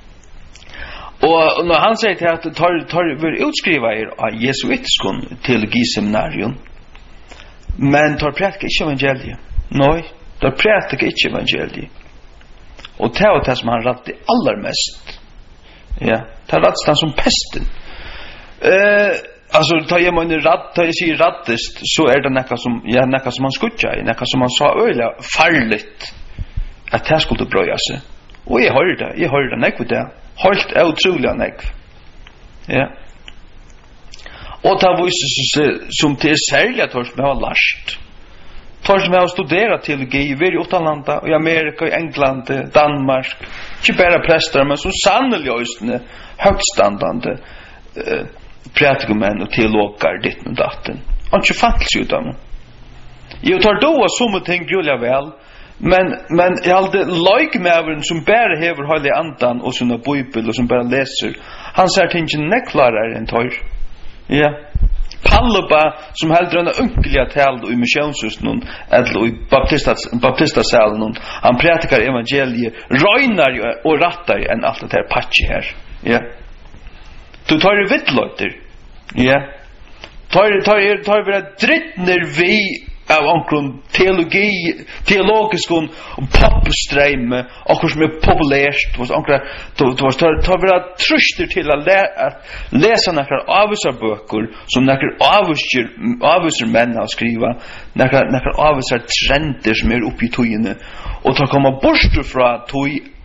och när han säger till att tar tar vill utskriva er av jesuitiskon teologiseminarium men tar prätka inte evangeliet nej tar prätka inte evangeliet och det var det som han räddade allra mest ja tar räddade han som pesten eh alltså tar jag man rädd tar jag säger räddest så är det näka som ja näka som man skutja i näka som man sa öliga farligt att det skulle bröja sig och jag hörde det jag hörde det näka det helt otroligt näka ja och det var så som till särskilt tors med har lärt tors med har studerat teologi i utomlanda i Amerika i England Danmark inte bara präster men så sannolikt just högstandande eh, prätkomän och teologer ditt med datten och inte fattas ju dem jag tar då som ting gulliga väl men men jag hade like med som bara hever hela andan och såna bibel och som bara läser han säger tingen neklarare än tar ja Palloba som heldre en unkeliga tal i missionshusen eller i baptistas baptistasalen han predikar evangeliet röjnar och rattar än allt det här patch här ja du tar det vittlöter ja tar tar tar vi drittner vi av onkron teologi teologisk och popstream och som är populärt var onkra då då tar tar vi truster till att läsa några avsar böcker som några avsar avsar män har skriva några några avsar trender som är uppe i tojene och ta komma bort från toj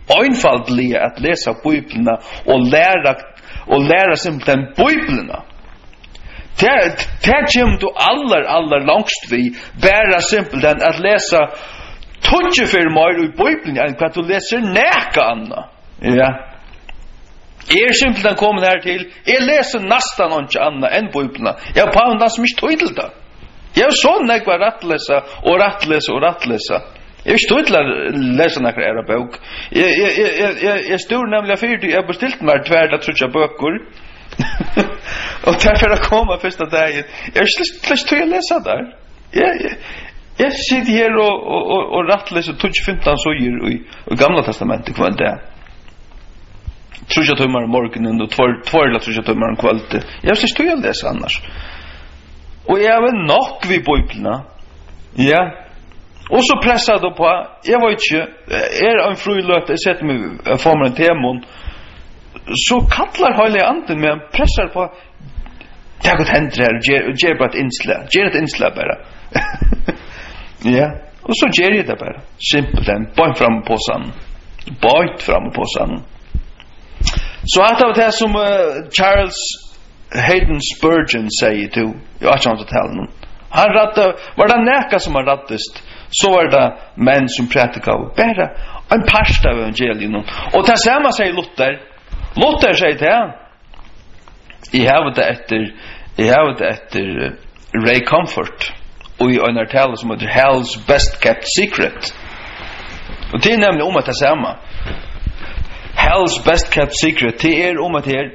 einfaldliga att läsa Bibeln och lära och lära simpelthen Bibeln. Det det kommer du allar allar långst vi bara simpelthen att läsa tjugo för mer i Bibeln än vad du läser näka anna. Ja. Er simpelthen kommer här till jag läser nästan något annat än Bibeln. Jag på annan som inte till det. Jag så när jag rattläsa och rattläsa och rattläsa. Jag stod till att läsa några era bok. Jag jag jag jag stod nämligen för jag beställt mig tvärda trutcha böcker. Och därför att komma första dagen. Jag skulle skulle läsa där. Jag jag sitter här och och och rattläser tjugo femton så i i Gamla testamentet kvar där. Trutcha timmar morgonen och två två eller trutcha timmar kvällen. Jag skulle skulle läsa annars. Och jag var nog vid Bibeln. Ja. Och så pressade då på, jag var inte, är en frulöt, jag sätter mig för mig en temon, så kallar heliga anden med en pressar på, det har gått hänt här, ger bara ett inslag, ger ett inslag bara. Ja, och så ger jag det bara, simpelt en, bort fram på sann, bort fram på sann. Så att det var det som uh, Charles Hayden Spurgeon säger till, jag har inte talat någon. Han rattade, var det näka som han rattest, så var det män som predikade bara en parst av evangelium. Och det samma säger Luther. Luther säger det. I have det efter, I have det efter Ray Comfort. Och i en artikel som heter Hell's Best Kept Secret. Och det är nämligen om att det samma. Hell's Best Kept Secret, det är om att det är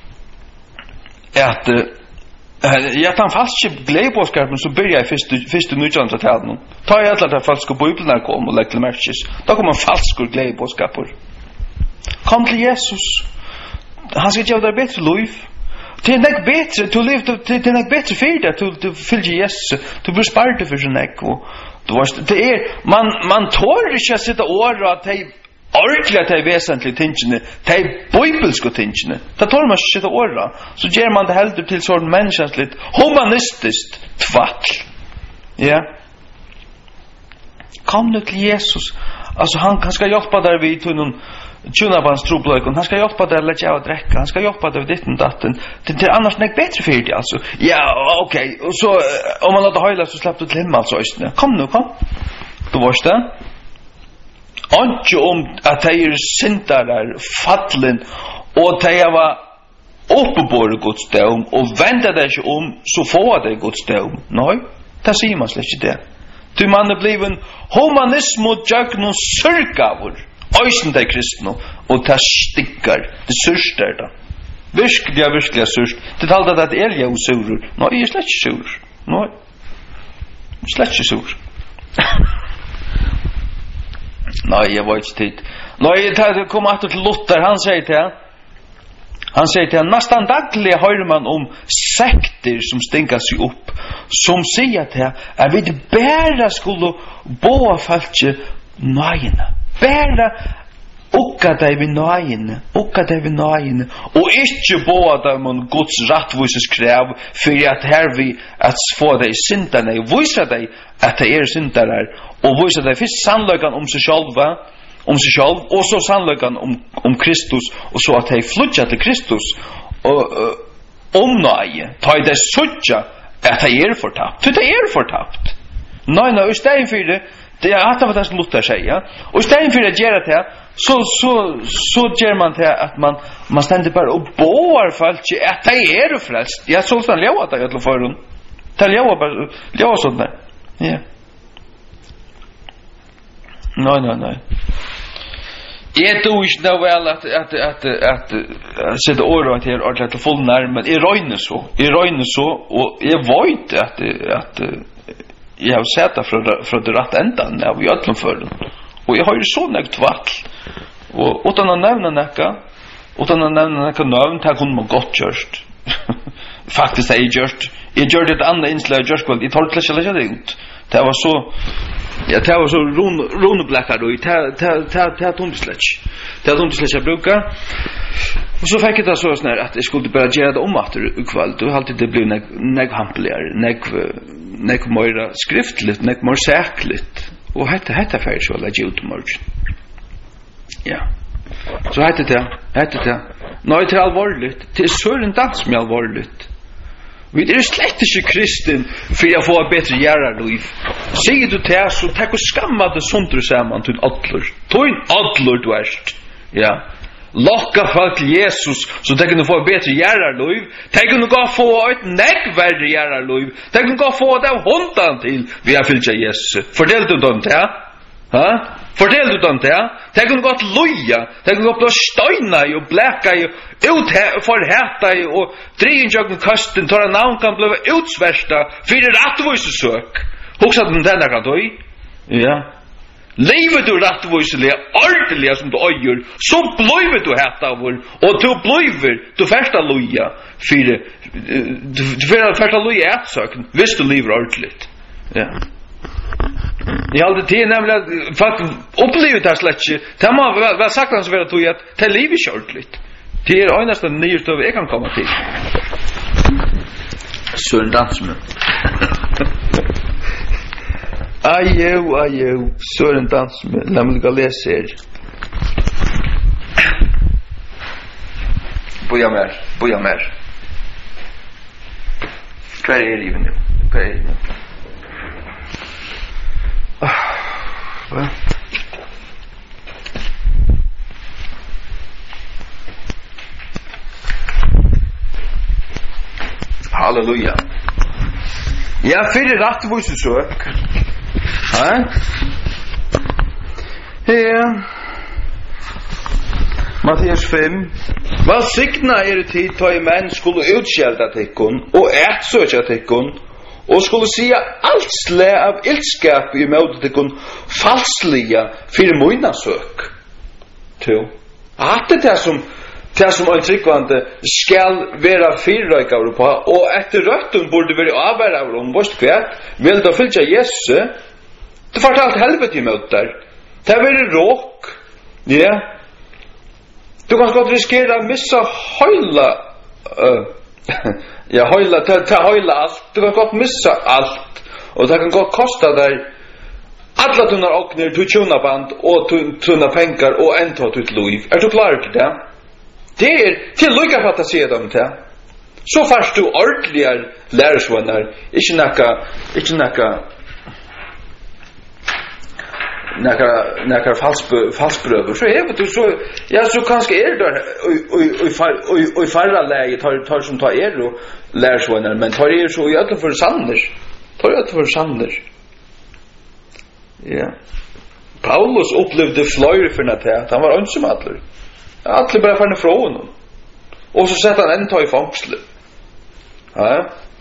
att jag tar falsk glädjebåskapen så börjar jag först först nutjans att ha tar jag alla de falska biblarna kom och lägger märkes då kommer falsk glädjebåskapar kom till Jesus han ska ge dig bättre liv till en bättre to live till en bättre färd till till fylla Jesus till bli spart för sin ek och då var det är man man tår inte att sitta och att ordentligt att det är väsentligt tingene, det är bibelska tingene. Det tar man inte att åra. Så ger man det heldur till sån människansligt, humanistiskt tvack. Ja. Kom nu till Jesus. Alltså han, han ska hjälpa dig vid till någon tjunabans troblöjkon. Han ska hjälpa dig att lägga och dräcka. Han ska hjälpa dig vid ditten datten. Det, det är annars näck bättre för dig alltså. Ja, okej. Okay. Och så om man låter höjla så släpper du till hemma alltså. Kom nu, kom. Då var det. Inte om att de är syndarar, fallen, och de var uppebåret Guds dom, och vända dig inte om, så får de Guds dom. Nej, det säger man släck inte det. Du man är blivit humanism och djögn sörgavor, öjsen de kristna, och det stickar, det sörst där då. Virkliga, virkliga sörst. Det talar att Elia är surur. Nej, jag är släck inte surur. Nej, släck inte surur. Nej, jag var inte tid. Nej, det kom att till Luther, han säger till han. Han säger till han, nästan dagligen hör man om sekter som stänker sig upp. Som säger till han, att vi bara skulle boa falske nøyene. Bara okka dig vid nøyene. Okka dig vid nøyene. Og ikke boa dem om Guds rattvises krev, for at her vi at få deg synderne, vise deg at det er syndere, og vise deg først sannløkene om seg selv, om seg selv, og så sannløkene om, om Kristus, og så at de flytter til Kristus, og uh, om nøye, ta i det suttje, at de er fortapt. For de er fortapt. Nei, nei, og i stedet for det, det er at det var det som Luther sier, og i stedet for det gjør det til, så, så, så gjør man til at man, man stender bare og boar folk, at de er frelst. Jeg så sånn leva det, jeg til forhånd. Det er leva bare, leva sånn der. Ja. Nei, nei, nei. Jeg tror ikke det vel at, at, at, at, at sitte året at jeg er ordentlig til full nær, men jeg røyner så. Jeg røyner så, og jeg vet at, at jeg har sett det fra, fra det rett enden av Jødlundføren. Og jeg har jo så nekt vall. Og utan å nevne nekka, utan å nevne nekka nøvn, det kunne man godt gjørst. Faktisk det jeg gjørst. Jeg gjør det et annet innslag jeg gjørst, jeg tar det ikke det ut. Det var så, ja, det var så runeblekkar, og det er tundeslett. Det er tundeslett jeg bruker. Og så fikk jeg det så sånn at jeg skulle bare gjøre det om at det ukveld, og alltid det ble nek hampeligere, nek, nek mer skriftligt, nek mer sækligt. Og hette, hette feir så la jeg ut i morgen. Ja. Så heter det, heter det. Nei, det er alvorligt. Det er søren dans med alvorligt. Vi er slett ikke kristen for å få et bedre gjerrarliv. Sier du til så takk og skamma det sondre sammen til en adler. To en adler du erst. Ja. Lokka folk til Jesus så de kunne få et bedre gjerrarliv. De kunne gå få et neggverre gjerrarliv. De kunne gå få det av hundan til vi har fyllt seg Jesus. Fordel du dem til, ja? Ha? Fordel du dem til, ja? De kunne gått loja. De kunne gått støyna og blæka ut for heta og drien jøkken kasten tar en navn kan bli utsversta fyrir rattvøysesøk. Hoksa den denne kan du? Ja. Livet du rattvøyselig ordelig som du øyer, så bløyver du heta vår, og du bløyver du færsta loja fyrir du færsta loja etsøken hvis du lever ordentlig. Ja. Jeg hadde tid nemlig at folk opplever det slett ikke. Det må være sagt hans være tog at det livet ikke ordentlig. Det er øyneste nyhetsstøve jeg kan komme til. Søren Dansmø. Ajeu, ajeu, Søren Dansmø. La meg lukka lese her. Boja mer, boja mer. Hva er det livet nå? Hva er det nå? Hva? Halleluja. Ja, fyrir rattvøysesøk. Hæ? Ja. Mattias fem. Hva signa er tid ta i menn skulle utskjelda tekkun og etsøkja tekkun og skulle sia alt sle av ildskap i møte tekkun falsliga fyrir moina søk. To. At det er som det som en tryggvande skal være fyrrøykaver på, og etter røtten burde være avværaver om vårt kvett, vil da fylke Jesus, det fortalt helvete i møte der. Det er veldig råk, ja. Du kan godt riskere å missa høyla, uh, ja, høyla, ta, ta høyla alt, du kan godt missa alt, og det kan godt kosta deg alla tunnar åkner, tu tjunaband, og tunna pengar, og enda tutt liv. Er du klar til det? Det er til lukka for at jeg sier dem til. Så først du ordentlige lærersvenner, ikke nekka, ikke nekka, nekka, nekka falsprøver. Så er du så, ja, så kanskje er det og i farra leie, tar som tar er og lærersvenner, men tar er så i ødel for sanner. Tar er ødel for sanner. Ja. Paulus opplevde fløyre for natt, han var ønsomadler. Alle bare fann fra honom. Og så sett han enda i fangsle. Ja.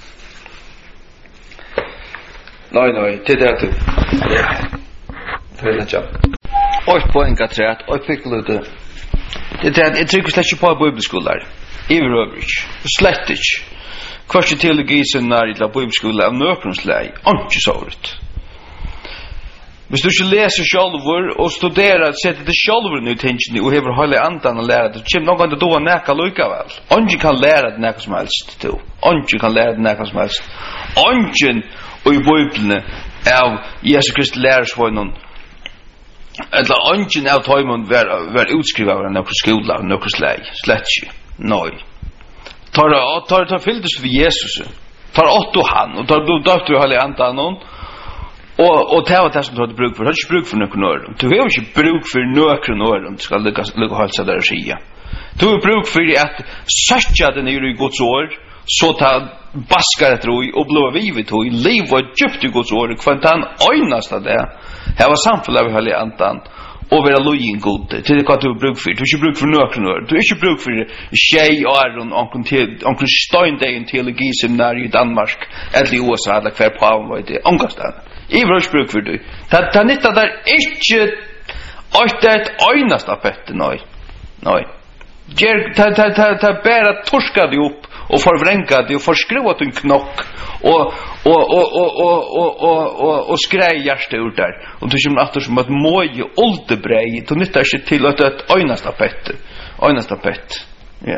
Nei, nei, til det at du. Ja. Det vil jeg ikke. Oit poeng at rett, oit pikkelute. Det er at jeg trykker slett ikke på bibelskoler. Iver over ikke. Slett ikke. Kvart til teologi som er i la bibelskoler av nøkronsleg. Ikke så ut. Hvis du ikke leser sjálfur og studerer, setter det sjálfur nu tingene og hever høylig andan og lærer det, så kommer noen til å nekka lukkavel. Ongen kan lære det nekka som helst, du. Ongen kan lære det nekka som helst. Ongen og i Bibelene av Jesu Kristi lærersvøynen, eller ongen av tøymon var utskrivet av nokre skola, nokre slei, slett ikke. Nei. Tar tar fyldes for Jesus, tar åtto han, og tar døtter høylig andan og Og og det var det som du hadde bruk for. Du hadde ikke bruk for noen øren. Du har ikke bruk for noen øren. Du skal lykke å holde seg der og sige. Du har bruk for at søtja den er i Guds år, så ta baskar etter og og blå vivet og liv og djupt i Guds år. Kvant han øynast av det. Her var samfunnet av hele andan. Og være lojen god. Til det hva du har bruk for. Du har ikke bruk for noen øren. Du har ikke bruk for tjej og æren omkring støyndeien teologi seminar i Danmark eller i U S A eller hver på av var det. Omgastan. I bruk for du. Det er nytt at det er ikke det er et øynast av pettet, nei. Nei. Det er bare torska det opp og forvrenga det og forskruva det en knokk og og og og og og og og og skrei hjertet ut der. Og du kommer atter som et måje oldebrei. Det nytter ikke til at det er et øynast av pettet. Øynast av pettet. Ja.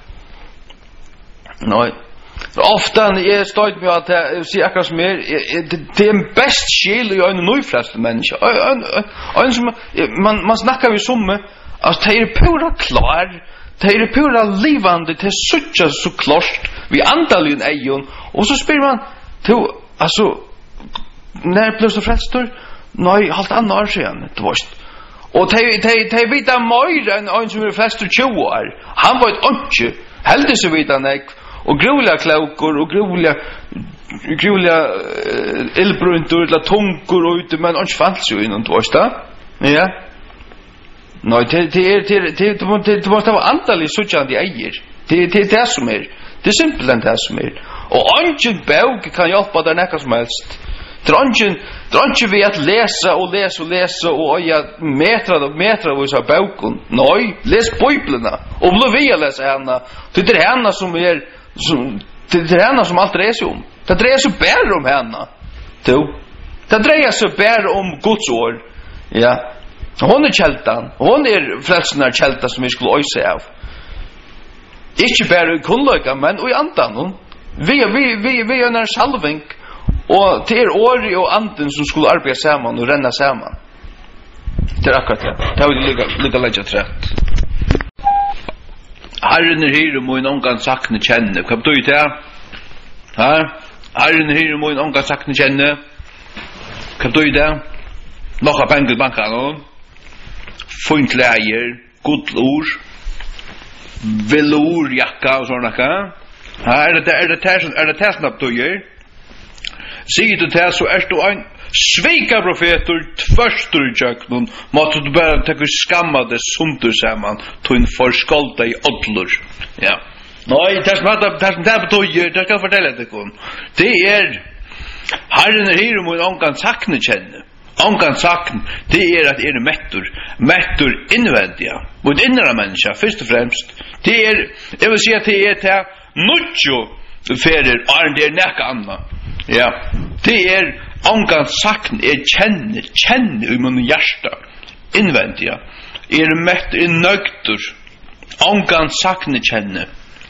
Nei. Ofta är stolt med att jag ser akkurat som är det är en bäst skil i en nyfrälst människa. En som man man snackar ju som Alltså det är pura klar, det är pura livande, det är sucha så klart vi andalien ejon och så spyr man to alltså när plötsligt frälstor nej halt annar sen det varst och de de de vita mer än en som är frälstor tjugo år han var ett onche helde så vita nej och grula klaukor och grula grula elbruntor eller tonkor och ute men onche fanns ju innan varst ja. Nej, det det det det det det måste vara antalet sådana äger. Det det det som är. Det är simpelt än det som är. Och ingen bok kan hjälpa där näka som helst. Drungen, drungen vi att läsa och läsa och läsa och ja metra och metra vad så boken. Nej, läs bibeln och bli vi läsa henne. Det är henne som är som det är henne som allt reser om. Det dreier sig bara om henne. Du. Det dreier sig bara om Guds ord. Ja. Hon är kältan. Hon är frälsnar kälta som vi skulle ösa av. Ikke bare i kunnløyga, men i andan. Vi, vi, vi, vi er en salving, og det er året og anden som skulle arbeide sammen og renna sammen. Det er akkurat det. Det er jo lika legget trett. Herren er her og må en omgang sakne kjenne. Hva betyr det? Herren er her og må en omgang sakne kjenne. Hva betyr det? Nokka penger banka noen. Fint leier, god ord, velour jakka og sånne ka. Her er det er det tæs er det tæs nap to gjør. Sier du tæs så er du en sveika profeter tværstur jaknun, måtte du bare ta skamma det sundur saman to en forskolda i odlur. Ja. Nei, tæs mata tæs tæs to gjør, det skal fortelle deg kon. Det er Herren er her og må ongan sakne kjenne. Ongan sakn, det er at er mettur, mettur innvendiga, mot innra menneska, først og fremst. Det er, jeg vil si at det er til nutjo ferir, og det er nekka anna. Ja, det er ongan sakn, er kjenner, kjenner i mun hjärsta, innvendiga. Er mettur, er nøgtur, ongan sakn kjenner.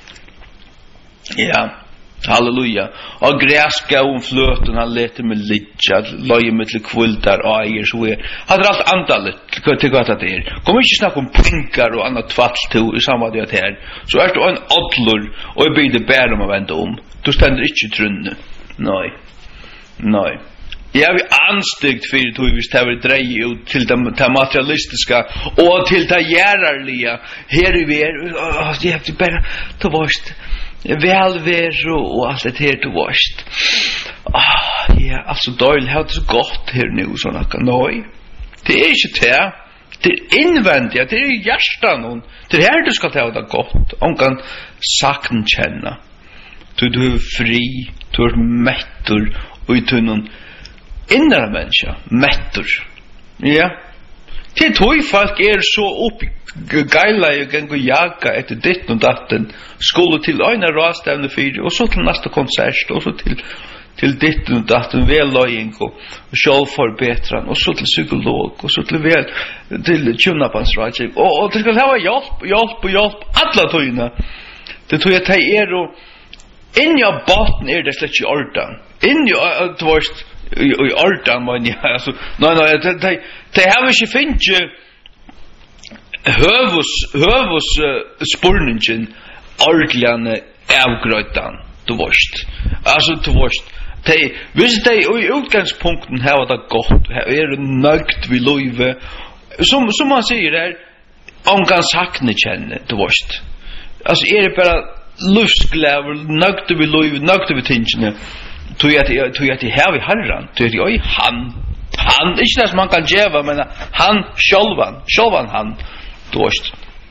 Ja. Halleluja. Og græska om fløten han lete med litja, løye med til kvildar og eier så er. Han er alt andalet til hva det er. Kom ikke snakk om pinkar og annet tvall til i samme det her. Så er du en odlur og jeg bygde bære om å vende om. Du stender ikke trunne. Nei. Nei. Jeg vil anstygt fyrir tog hvis det vil dreie ut til det materialistiska og til det gjerarlige. Her i ver, jeg vil bare ta varst velvær og alt det her til varst. Ah, ja, altså døyl, har det så godt her nu, sånn akka. Nei, det er ikke det. Det er innvendig, det er hjertan. Det er her du skal ta det godt. Om kan sakn kjenne. Du, du er fri, du er mettur, og i tunnen innere menneska, mettur. Ja. Til tog folk er så opp geila og gang og jaga etter ditt og datten skulle til øyne råstevne fyrir og så til neste konsert og så til til ditt og datten velløying og sjålforbetran og så til psykolog og så til vel til tjunapansratsing og, og det skal hava hjelp, hjelp og hjelp alle tøyene det tog jeg teg er og inni av baten er det slett ikke ordan inni av tvørst i ordan man ja altså nei nei det det det har vi ikke finnet høvus høvus spurningen ordlane avgrøtan du vorst altså du vorst de hvis de i utgangspunkten har det godt er nøgt vi løyve som som man sier der ongan sakne kjenne du vorst altså er det bare lustglæver nøgt vi løyve nøgt vi tingene tog jeg til tog jeg til her vi herran tog jeg til oi han han ikke det som man kan gjøre men han sjølvan sjølvan han dårst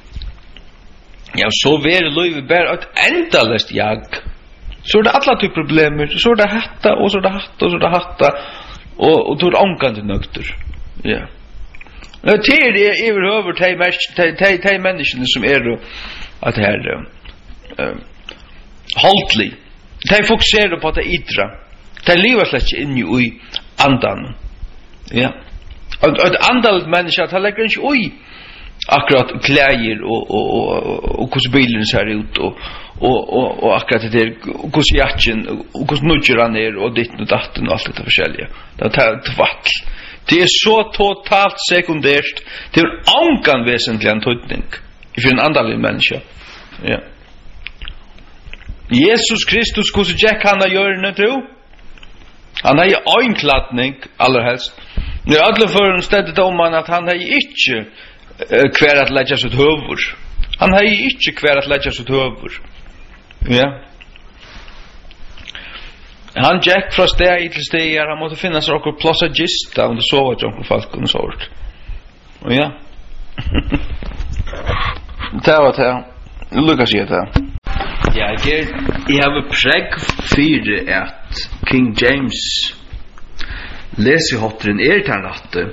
ja så ver løyve bare et endalest jag så er det alle typer problemer så er det hatta og så er det hatta og så er det hatta og, og du er omgående nøgter ja til det er overhøver de menneskene som er at det her uh, holdlig de fokuserer på det ytre. De lever slett ikke inn i andan. Ja. Og et andalt menneske, de legger ikke ui akkurat klæger og, og, og, og hvordan bilen ser ut og, og, og, og akkurat det der, og hvordan hjertjen, og hvordan nudger han er, og ditten og datten og alt dette forskjellige. Det er tvall. Det är så totalt sekundärt. Det är ångan väsentlig en tydning. För en andalig människa. Ja. Jesus Kristus, hur Jack han har gjort det tro? Han har ju önkladning allra helst. När alla för en stället om man att han har ju inte uh, kvar att lägga sitt huvud. Han har ju inte kvar att lägga sitt huvud. Ja. Han Jack från steg till steg, han måste finna sig och plåsa gista om det så var John Falcon och sånt. Och ja. Det var det. Lucas gör det. Ja, jag jag har prägg för att King James läser hottren är tannatte.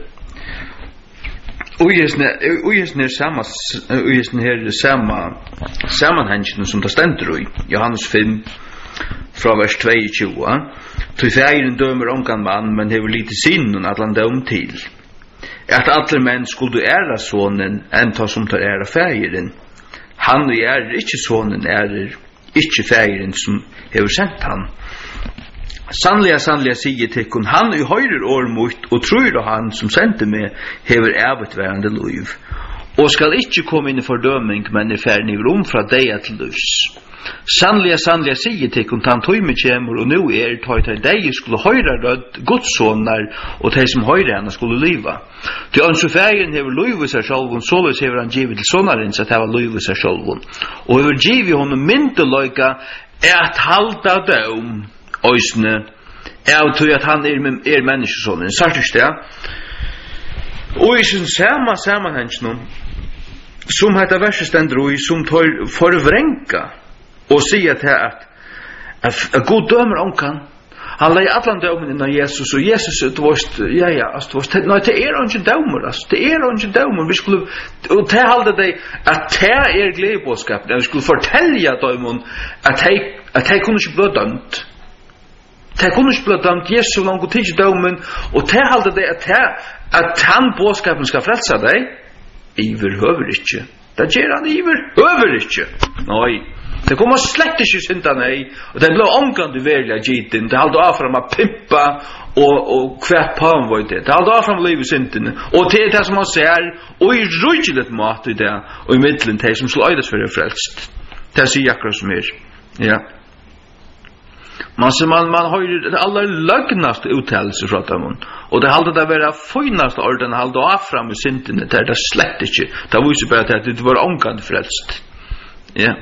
Och just när och just när samma och just när samma sammanhangen som det ständer i Johannes fem från vers tjugotvå. Till färgen dömer onkan man, men hever lite sinnen att han döm till. Att alla män skulle ära sonen än ta som tar ära färgen. Han och är inte sonen är ikke færen som hever sendt han. Sannliga, sannliga sier til kun han i høyrer år mot og tror han som sendte meg hever evigværende liv. Og skal ikke komme inn i fordøming, men er færen i rom fra deg til livs. Sannliga, sannliga sier til kun han tøyme kjemur, og nå er tøy til deg skulle høyre rødt godssonar, og de som høyre henne skulle liva. Til ønske færen hever liv i seg sjølven, således hever han givet til sånarens at hever liv i seg sjølven. Og hever givet honom myndeløyka at halda døm, øysene, av tøy at han er, er menneskesånden. Sartist det, og i sin samme sammenheng, som heter versestender, og som tøy forvrenka, og sier til at, at, at god dømer omkan, han leier allan dømen innan Jesus, og Jesus, du veist, ja, ja, du veist, nei, det er ikke dømer, det er ikke dømer, vi skulle, og det halde deg, at det er gledebådskapen, vi skulle fortelle dømen, at de, at de kunne ikke bli dømt, de kunne ikke bli dømt, Jesus langt til ikke dømen, og det halde deg, at, det, at han bådskapen skal frelse deg, iver høver ikke, det gjør han iver høver ikke, nei, det kommer slett ikke synda nei, og det ble omgående verlig av gitten, det halde av fram å pimpa og, og kvært på ham var det, det halde av fram å live syndene, og det er det som han ser, og i rujlet mat i det, og i middelen det som slår øydes for det frelst, det sier akkurat som er, ja. Man ser man, man har det aller løgnast uttalelse fra dem, og det halde det være finast orden, halde av fram i syndene, det er det slett ikke, det viser bare til at det var omgående frelst, ja.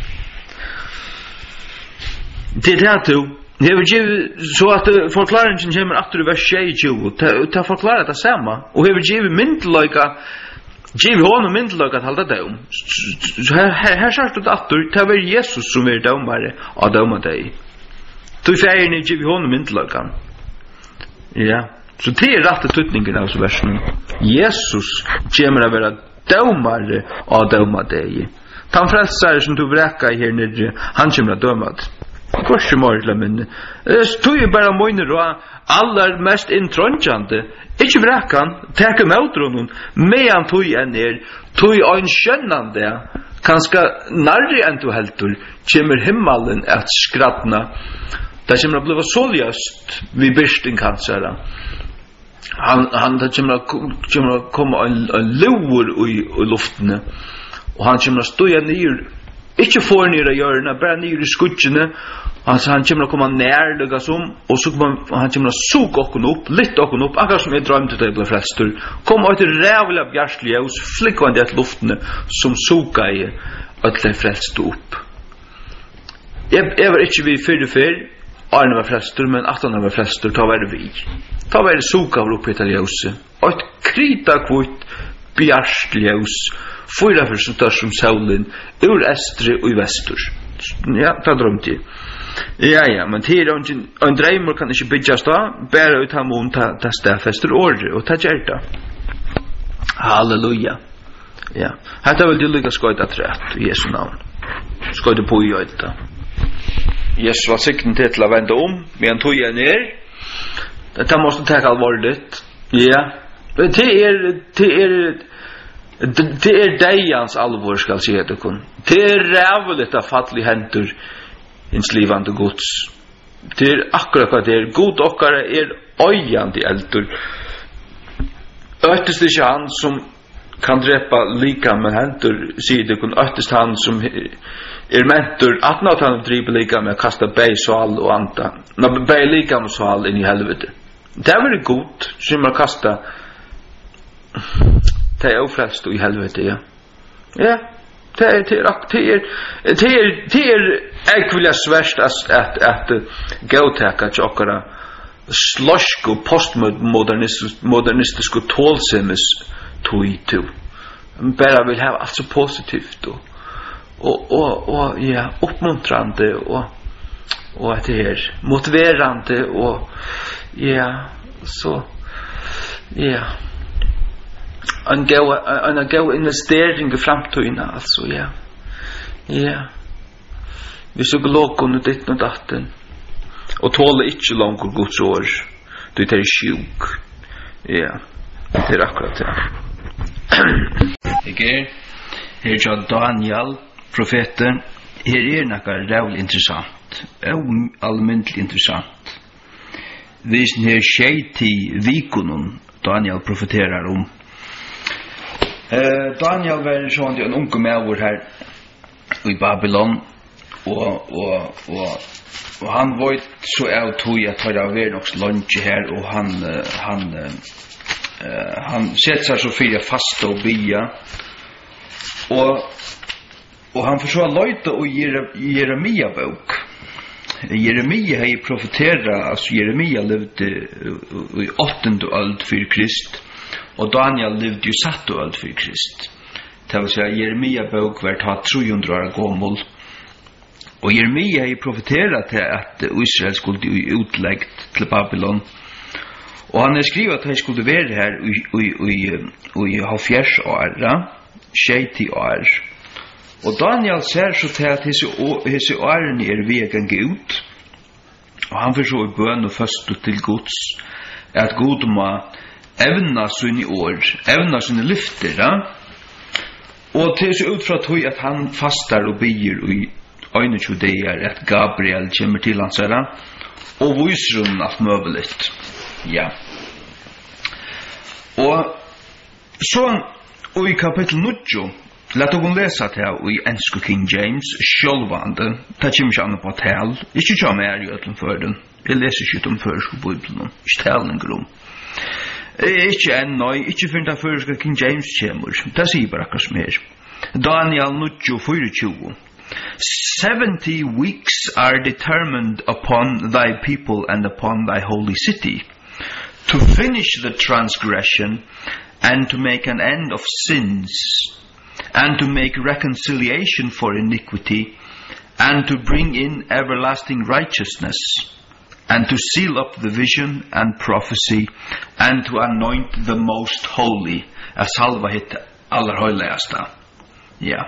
Det er det du. Det er givet så at forklaringen kommer etter vers tjugotre. Det er forklaret det samme. Og det er givet myndeløyga, givet hånden myndeløyga til det om. Her sier du det etter, det er Jesus som er dømere av dømmer deg. Du feirer ni givet hånden myndeløyga. Ja. Så det er rette tøtningen av versen. Jesus kommer å være dømere av dømmer deg. Han frelser som du vrekker her nede, han kommer å dømme deg. Korse morla minne. Stod jo bare møyner og aller mest inntrådjande. Ikke vrekan, teka med honom, medan tog enn er, tog en skjønnande, kanskje nærre enn du heldur, kommer himmelen at skratna. Det kommer å bli soljøst vid byrsting kansara. Han, han det kommer å komme en, en lover i, i luftene, og han kommer å stå igjen nyer, ikke for nere hjørne, bare nere i skuddene. Altså, han kommer å komme nærlega som, og så kommer han kommer å suge okken opp, litt okken opp, akkurat som jeg drømte til jeg ble frelstur. Kom og etter rævlig av hjertelige, og flikkvandig etter luftene, som suga i at de frelste opp. Jeg, jeg var ikke vi fyrre fyr, Arne var frelstur, men at han var frelstur, ta var det vi. Ta var det suga av oppe etter ljøse. Og et krita kvitt, bjarst ljøs, fyra for som størst som solen, ur estre og i vestur. Ja, ta drømte jeg. Ja, ja, men det er en, en dreimer kan ikke bygges da, bare ut av mån ta, ta stedfester året, og ta gjerda. Halleluja. Ja, hette er vel du lykke skøyta trett, i Jesu navn. Skøyta på i øyta. Jesus var sikten til å vende om, men tog jeg ned. Dette måste ta alvorligt. Ja, det er, det er, det er deians alvor, skal si det kun. Det er rævligt av fattelig hentur, ins livande Guds. Det er akkurat hva det er. God okkara er øyande eldur. öttest ikke han som kan drepa lika med hentur, sier det kun öttest han som er mentor at nå han driver lika med å kasta bei sval og anta. Nå bei lika med sval inn i helvete. Det er veldig godt, som man kasta det er ofrelst i helvete, ja. Ja, det er det er det er det er det er ekvilla svært at at at gautaka jokkara slosk og postmodernistisk modernistisk tålsemes tui tu. Bara vil ha alt så positivt og og og og ja, uppmuntrande og og at det er motiverande og ja, så ja. En go en go investering i framtiden alltså ja. Ja. Vi så glok under ditt og datten. Og tåle ikke langt Guds år. Du tar sjuk. Ja. Det er akkurat det. Ikke? Her er Daniel, profeten. Her er noe rævlig interessant. Allmyntlig interessant. Hvis den her skjei til vikonen Daniel profeterer om. Uh, Daniel var sånn en unge medvår her i Babylon og, og, og, og han var så av tog at han var nok lunch her og han uh, han uh, han setter seg så fyra fast og bia og og han forså løyte og Jeremia bok Jeremia har profeteret altså Jeremia levde i åttende øld for Krist og Daniel levde jo satt og øld for Krist. Det vil si Jeremia bok var tatt tre hundre år gammel. Og Jeremia har profeteret til at Israel skulle bli utleggt til Babylon. Og han har skrivet at han skulle være her i halvfjerds år, tjueti år. Og Daniel ser så til at disse årene er vegen ut. Og han forså i bøn og først til Guds at Gud må evna sine år, evna sine lyfter, ja? Og til så ut fra tog at han fastar og bier i øynetjo deir at Gabriel kommer til hans herra, og viser hun alt møbelet. Ja. Og så, og i kapittel nutjo, lett å lese til i enske King James, sjølvande, det kommer ikke an på tal, ikke kja mer i øtlen for den, jeg leser ikke om førske bibelen, ikke talninger om. Ikke enn, nei, ikke fint at førske King James kommer, det sier bare akkurat som her. Daniel nutjo tjuefire. Seventy weeks are determined upon thy people and upon thy holy city, to finish the transgression, and to make an end of sins, and to make reconciliation for iniquity, and to bring in everlasting righteousness, and to seal up the vision and prophecy, and to anoint the most holy, as salva hit allerhøyligasta. Ja.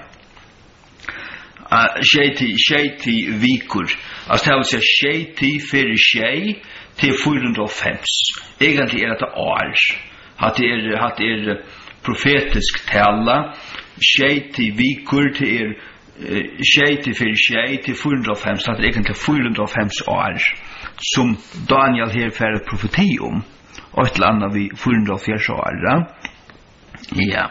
Uh, Sjeiti, sjeiti vikur. Altså det vil si sjeiti fyrir sjei til fire hundre og fem. Egentlig er det år. Hatt er, hatt er profetisk tala. Sjeiti vikur til er uh, sjeiti fyrir sjei til fire hundre og fem. Hatt er egentlig fire hundre og fem år. Som Daniel her færre profeti om. Og et eller annet vi fire hundre og fire år. Ja.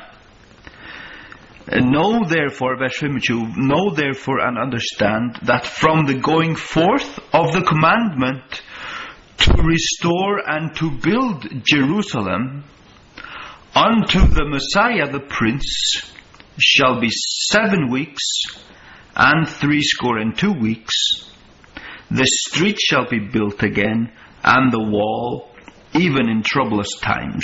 Know therefore, verse twenty-two, know therefore and understand that from the going forth of the commandment to restore and to build Jerusalem unto the Messiah the Prince shall be seven weeks and threescore and two weeks. The street shall be built again and the wall even in troublous times.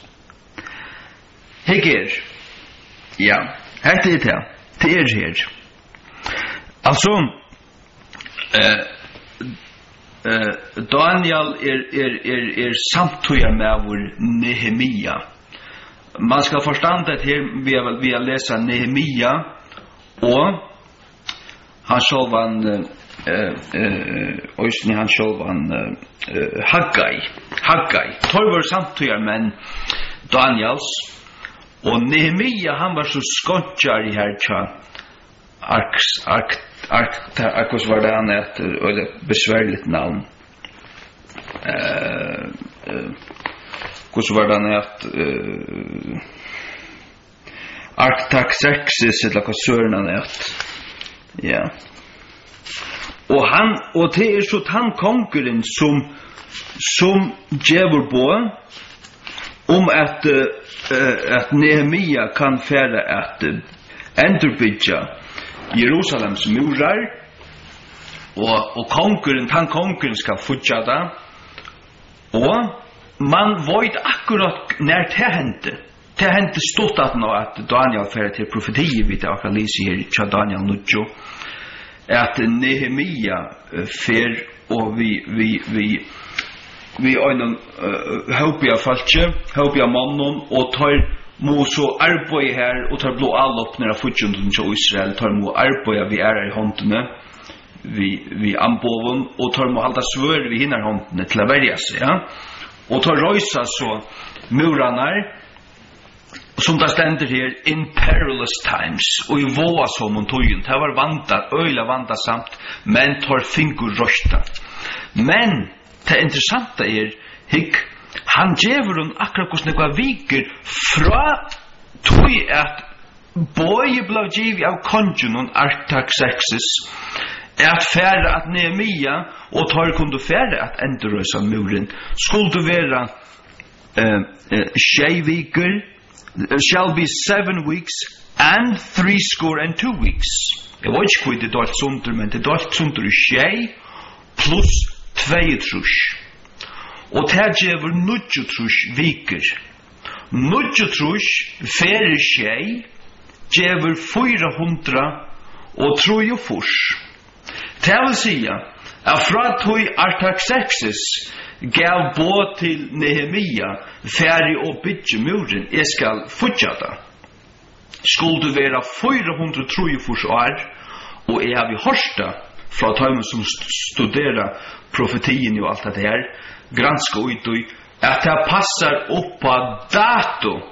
Hegir, ja. Hette er det, det er her. Altså, uh, uh, Daniel er, er, er, er samtøya med vår Nehemia. Man skal forstå det her via, via lesa Nehemia, og han sjålvan, uh, uh, Øysten han sjålvan uh, Haggai, Haggai. Tor var samtøya med Daniels, og Nehemia, han var så skontjar i her tja ark, ark, ark, ark, var det han et, et besværligt navn. Uh, uh, hur så var det att uh, Artaxerxes eller vad sörna är. Ja. Och han och det är så att han konkurren som som djävul på om att uh, att Nehemia kan färra att uh, enterbygga Jerusalems murar och och konkurren han konkurren ska fortsätta och man vet akkurat när det hände. Det hände stort att nå att Daniel färra till profetier vid att jag läser här i Daniel nio att Nehemia fär och vi vi vi vi ögonen hoppa falske hoppa mannen och tar må så arbeta här och tar blå all upp när fortjunten till Israel tar må arbeta vi är i hantene vi vi amboven och tar må hålla svör vi hinner hantene till att välja sig ja och tar röjsa så murarna som det ständer här in perilous times och i våa som hon tog det var vantat, öjla vantat samt men tar fingur rösta men det intressanta är hick han djävur hon akkurat hos nekva viker fra tog att boi blev givet av kongen Artaxerxes att färra att Nehemia och tar kunde färra att ändrösa muren skulle vara uh, uh, tjejviker shall be seven weeks and three score and two weeks. Jag vet inte hur det är dåligt sunter, men det är dåligt sunter i tjej plus tvei trus. Och det här ger nudjo trus viker. Nudjo trus färre tjej ger fyra hundra och trojo fors. Det vill säga att från tog Artaxerxes gav båt till Nehemia färdig och bygge muren jag ska fortsätta skulle vara fyra hundra trojufors år och jag har vi hörsta från dem som studerar profetien och allt det här granska ut och att det passar upp på dato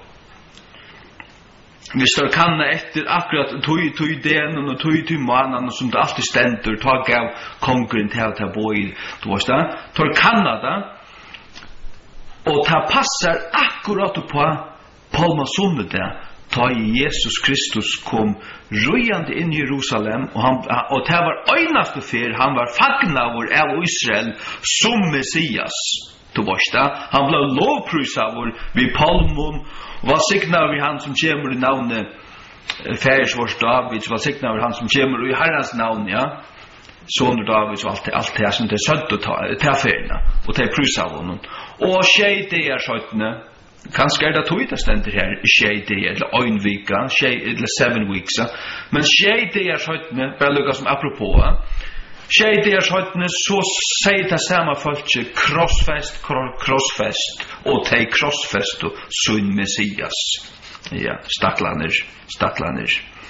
vi står kanna efter akkurat tog tog den och tog till mannen som det alltid ständer tag av konkurren till att bo i du vet det tar Kanada och ta passar akkurat på palmasöndag ta Jesus Kristus kom rojande in i Jerusalem och han och det var öjnaste för han var fagnavor av Israel som Messias du vet det han blev lovprisavor vid palmon vad signar vi han som kommer i namnet Färs vår David vad signar vi han som kommer i Herrens namn ja soner David och allt allt det som det sött och ta ta förna och ta prisa honom och tjej det är sådana kanske är det tog det ständer här tjej det eller en vecka tjej eller seven weeks men tjej det är sådana bara lukka som apropå tjej det är sådana så säger det samma folk crossfest crossfest och ta crossfest och sun Messias ja staklaner staklaner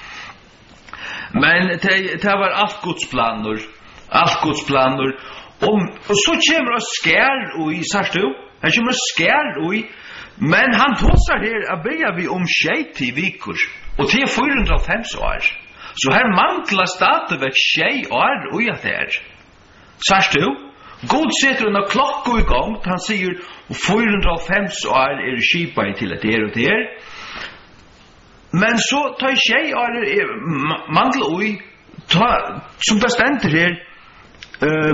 men det det var allt Guds planer allt Guds planer om och så kommer det skär och i sarstu han kommer skär och i men han tossar här att börja vi om tjej till veckor och till fyra hundra och fem år så här mantlar stadigväck tjej år och jag där sarstu God sätter en klocka igång han säger fyra hundra och fem år är det skipa till att det är och det är men så tar tjej är mandel oj ta som det ständer här eh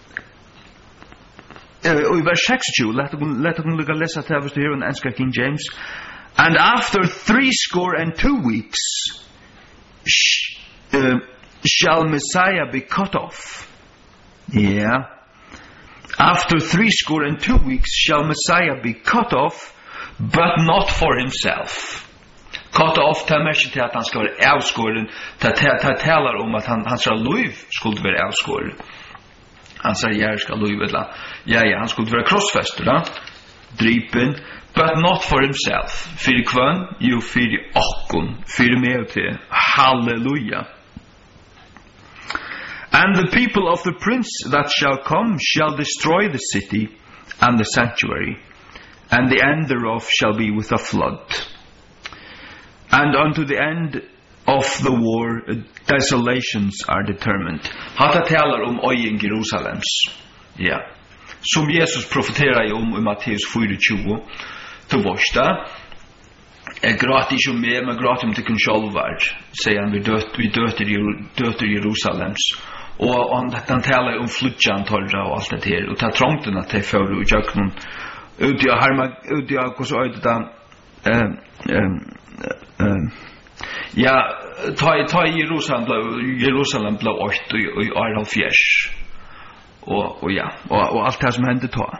uh, i vers sextio let let us look at läsa det här här i engelska King James and after three score and two weeks sh, uh, shall Messiah be cut off yeah after three score and two weeks shall Messiah be cut off but not for himself cut off ta mest till att han ska vara avskåren ta ta talar om att han han ska liv skulle vara avskåren han säger jag ska liv eller ja ja han skulle vara krossfäst då dripen but not for himself för kvann ju för akon för med till halleluja and the people of the prince that shall come shall destroy the city and the sanctuary and the end thereof shall be with a flood and unto the end of the war desolations are determined. Hatta talar om öjen Jerusalems. Ja. som Jesus profeterar om i Matteus tjugofyra till vårsta. Jag gråter inte om mig, men gråter om till kun självar, säger han, vi döter Jerusalems. Och han, han talar om flutjan torra och allt det här, och tar trångten att det för och jag kan ut jag har ut jag hur så ut det eh eh ja ta ta Jerusalem Jerusalem blev åt i Arnold Fjärs och och ja och, och allt det som hände då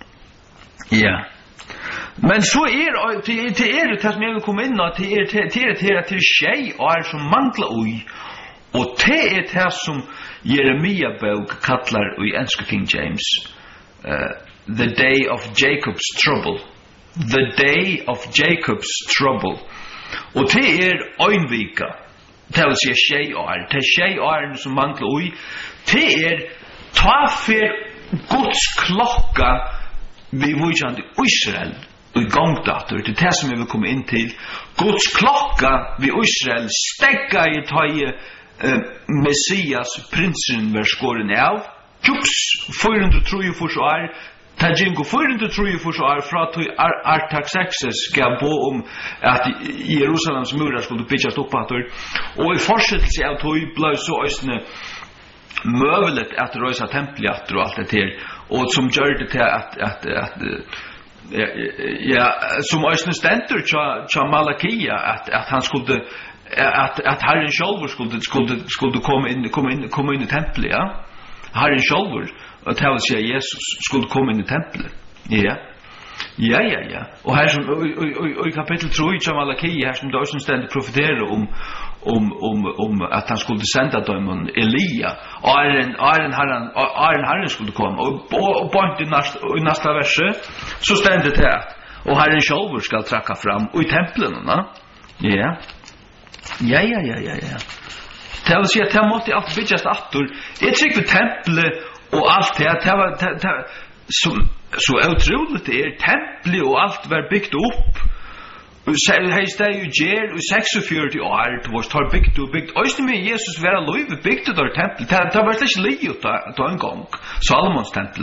ja men så är det till er det som jag vill komma in och till er till er till till tjej och är som manglar oj och det är det som Jeremia bok kallar i engelska King James uh, the day of Jacob's trouble the day of Jacob's trouble og det er øynvika det vil si tjej og er det tjej og er som manglar oj det er ta for Guds klokka vi vujandi Israel og i gongdator det er det som jeg vil komme inn til Guds klokka vi Israel stegga i tøye uh, Messias prinsen var skåren av tjups fire hundre trefyrre år Tajingo fire hundre trefyrre år fra til Artaxerxes gav bo om at Jerusalems murar skulle bygges opp atter og i fortsettelse av tog ble så østene møvelet at røysa tempeliatter og alt det her og som gjør det til at, at, at ja, ja, som østene stenter tja Malakia at, at han skulle at, at Herren sjálfur skulle, skulle, skulle komme inn, komme inn, komme inn i tempelet ja? Herren sjálfur og det vil si at Jesus skulle komme inn i tempelet ja ja ja ja og her som og i kapittel tre i Malachi her som det også stendet profeterer om om om om at han skulle sende dem Elia og Aaron Aaron Herren Aaron Herren skulle komme og og point i næste i næste verse så stendet det og Herren sjálfur skal trakka fram og i tempelet nå ja ja ja ja ja ja det vil si at det måtte alt bygges atter jeg trykker tempelet og allt det det var det så så utroligt det är tempel och allt var byggt upp och så här står ju ger och sexogfyrtio år det var tar byggt och byggt och med Jesus var lov byggt det tempel det det var inte livet då en gång Salomons tempel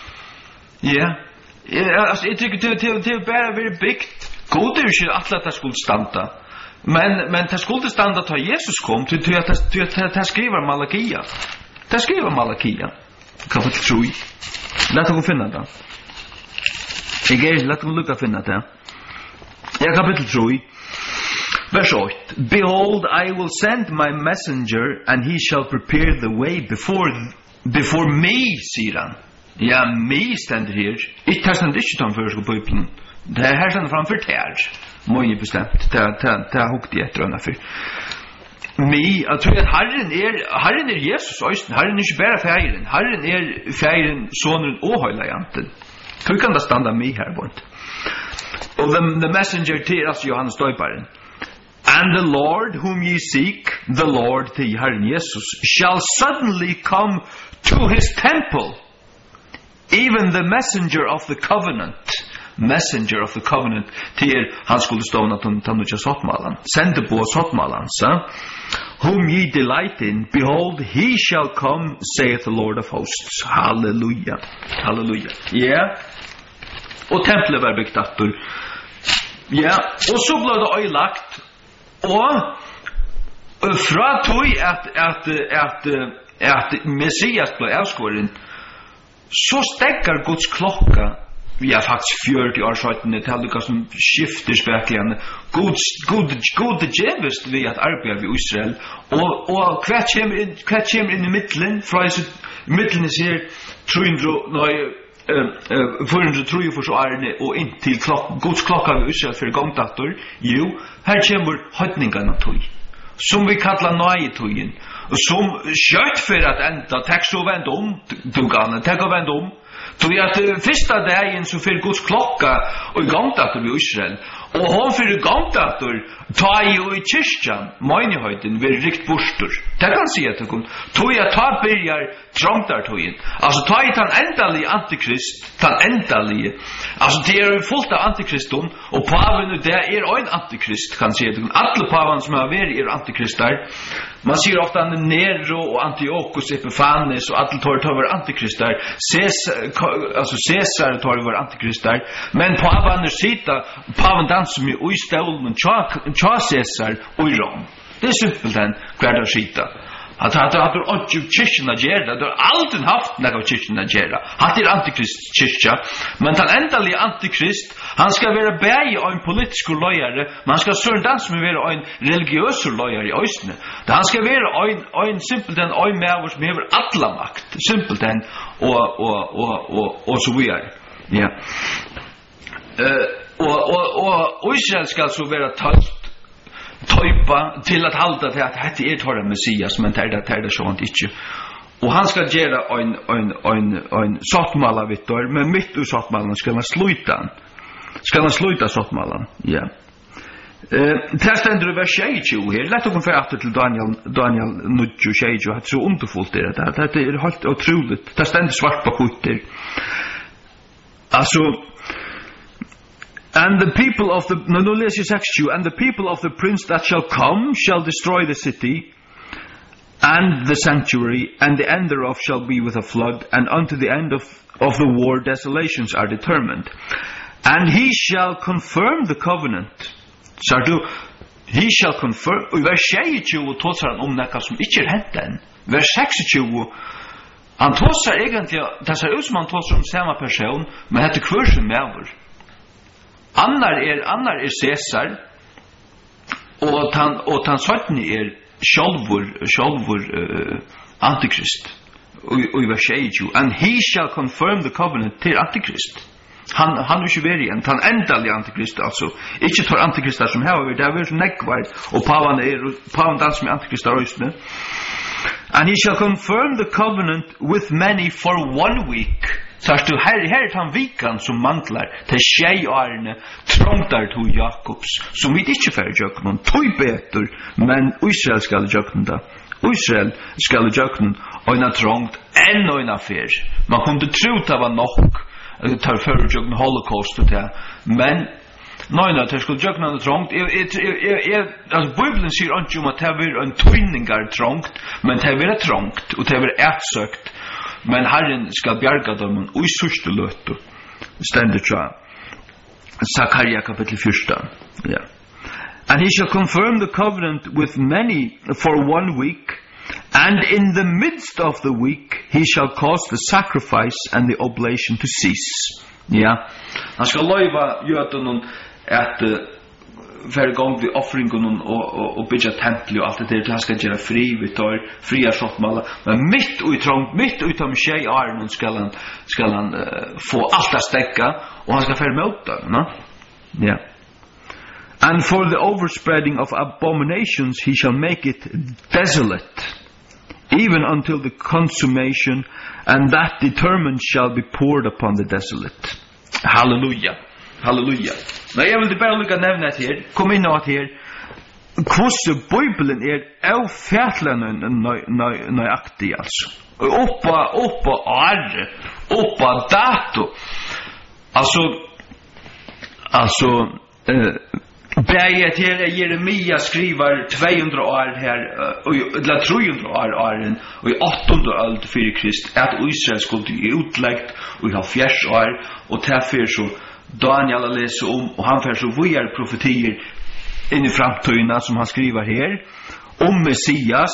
ja alltså jag tycker det det det bara var byggt god det är ju att det skulle stanna men men det skulle stanna då Jesus kom till till att det skriver Malakia det skriver Malakia kapitel tre. Låt oss finna det. Jag är låt oss lucka finna det. Ja kapitel tre. Vers eight. Behold, I will send my messenger and he shall prepare the way before before me, säger han. Ja, me ständer här. Inte här ständer inte utan för på Bibeln. Det här ständer framför här. Många bestämt. Det det det har hukt i ett rönna för. Me, jag tror att Herren är Herren är Jesus, Herren är inte bara fären. Herren är fären, sonen och höjlajanten. Hur kan det stanna me här bort? Och the, the messenger till oss Johannes döparen. And the Lord whom ye seek, the Lord till Herren Jesus, shall suddenly come to his temple. Even the messenger of the covenant. Messenger of the covenant till han skulle stå att han tar sottmalan sände på sottmalan så whom ye delight in behold he shall come saith the Lord of hosts hallelujah hallelujah ja yeah. Och templet var byggt efter ja yeah. Och så blev det öjlagt och fra tog att att att att Messias blev avskåren så stäcker Guds klocka vi har faktisk fyrtio år siden det er noe som skifter spekligen god, god, god djevest ved at arbeide ved Israel og, og hva kommer inn, hva kommer inn i middelen fra i middelen sier fire hundre trefyrre årene og inn til klok, Guds klokka ved Israel for gongdator jo, her kommer høytningene tog som vi kallar nøyetogjen som skjøtt for at enda takk så vend om togane, takk og vend om Så vi at fyrsta dagen så fyrir Guds klokka og i gangdator ved Israel Og hon fyrir gongdator ta i og i kyrkjan meinihøyden vil rikt bostur. Det kan si at det kun tog jeg ta byrjar trongdartøyen. Altså ta i tan endalige antikrist, tan endalige. Altså det er fullt av antikristum, og paven det er ein antikrist, kan si at det kun. Alle paven som har vært er antikristar. Man sier ofta han Nero og Antiochus Epiphanes og alle tar tar var antikristar. Caesar, altså Caesar tar var antikristar. Men paven er sita, paven danser med ui stålen tja Caesar og i Rom. Det er simpelthen hver dag skita. At han har ikke kyrkjen å gjøre, det har aldri haft noe kyrkjen å gjøre. Han er antikrist kyrkja, men den endelige antikrist, han skal være bæg av en politisk løyere, men han skal søren dans med være en religiøs løyere i øysene. Han skal være en, en simpelthen en med som hever alla makt, simpelthen, og, og, og, og, og så videre. Ja. Uh, og, og, og Israel skal så være talt tøypa til at halda til at dette er tåra Messias, men det er det, det er det sånt ikke. Og han skal gjøre en, en, en, en sattmala vittor, men mitt ur sattmalan skal han sluta han. Skal han sluta sattmalan, ja. Uh, det stender i vers tjugo her. Lett å komme for til Daniel, Daniel nitton tjugo, det er så underfullt det der. Det er helt utroligt. Det stender svart på kutter. Altså, and the people of the no, no, let's just you and the people of the prince that shall come shall destroy the city and the sanctuary, and the end thereof shall be with a flood, and unto the end of, of the war desolations are determined. And he shall confirm the covenant. Så du, he shall confirm, og i vers tjugo tåsar han om nekka som ikke er hent enn. Vers tjugo, han tåsar egentlig, det ser ut som han tåsar om samme person, men heter kursen med over. Annar er annar er Caesar, og han og han sånne er sjálvur sjálvur uh, antikrist. Og og vers tjugo, and he shall confirm the covenant til antikrist. Han han vil ikke være igjen, han endelige antikrist, altså. Ikke tar antikrister som her, det er veldig nekvar, og pavan er, pavan dans med antikrister røysene. And he shall confirm the covenant with many for one week. Så er det her, her er han vikan som mantlar til tjejårene trångtar til Jakobs, som vi ikke fer jøkken, tog betur, men Israel skal jøkken da. Israel skal jøkken, og en trångt enn og en affær. Man kunne tro det var nok, tar for jøkken holocaust og det, men nei, nei, det skulle jøkken en trångt. Altså, Bibelen sier ikke om at det er en tøyningar trångt, men det er trångt, og det er etsøkt. Men Herren skal bjarga dem og i sørste løtu stendet tja Zakaria kapittel fjorton. Yeah. And he shall confirm the covenant with many for one week, and in the midst of the week he shall cause the sacrifice and the oblation to cease. Ja, han skal løyva jøten at hver gang vi offringen og, og, og bygger tempel og alt det der til han skal gjøre fri, vi tar fri av sottmala, men midt ui trångt, midt ui tom tjej arnen skal han, skal han uh, få alt a stekka, og han skal fære møta, no? Ja. And for the overspreading of abominations he shall make it desolate, even until the consummation, and that determined shall be poured upon the desolate. Halleluja. Halleluja. Nei, jeg vil bare lukka nevne et her, kom inn av et her, hvordan Bibelen er avfætlende nøyaktig, altså. Oppa, oppa arre, oppa dato. Altså, altså, uh, Bæget her er Jeremia skriver tvehundra år her, eller trehundra år åren, og i åttende øld fyrir Krist, at Israel skulle utleggt, og i halvfjerds år, og tilfyr så Daniel har lest om, og han får så vujar profetier inn i framtøyna som han skriver her, om Messias,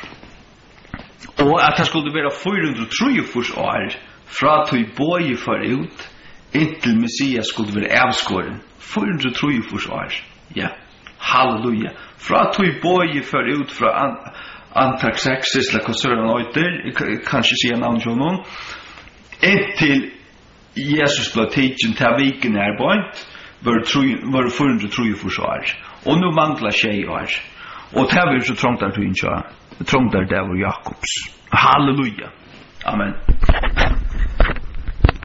og at han skulle være fire hundre og tre år, fra tøy bøye for ut, inntil Messias skulle være avskåren. fire hundre og tre år. Ja, halleluja. Fra tøy bøye for ut fra an, Antaxerxes, eller hva søren øyter, kanskje sier navn til noen, inntil Jesus ble tidsen til viken her bøynt, var fire hundre og tre år. Og nå mangler tjej år. Og det var så trångt der til innkjø. Trångt der det var Jakobs. Halleluja. Amen.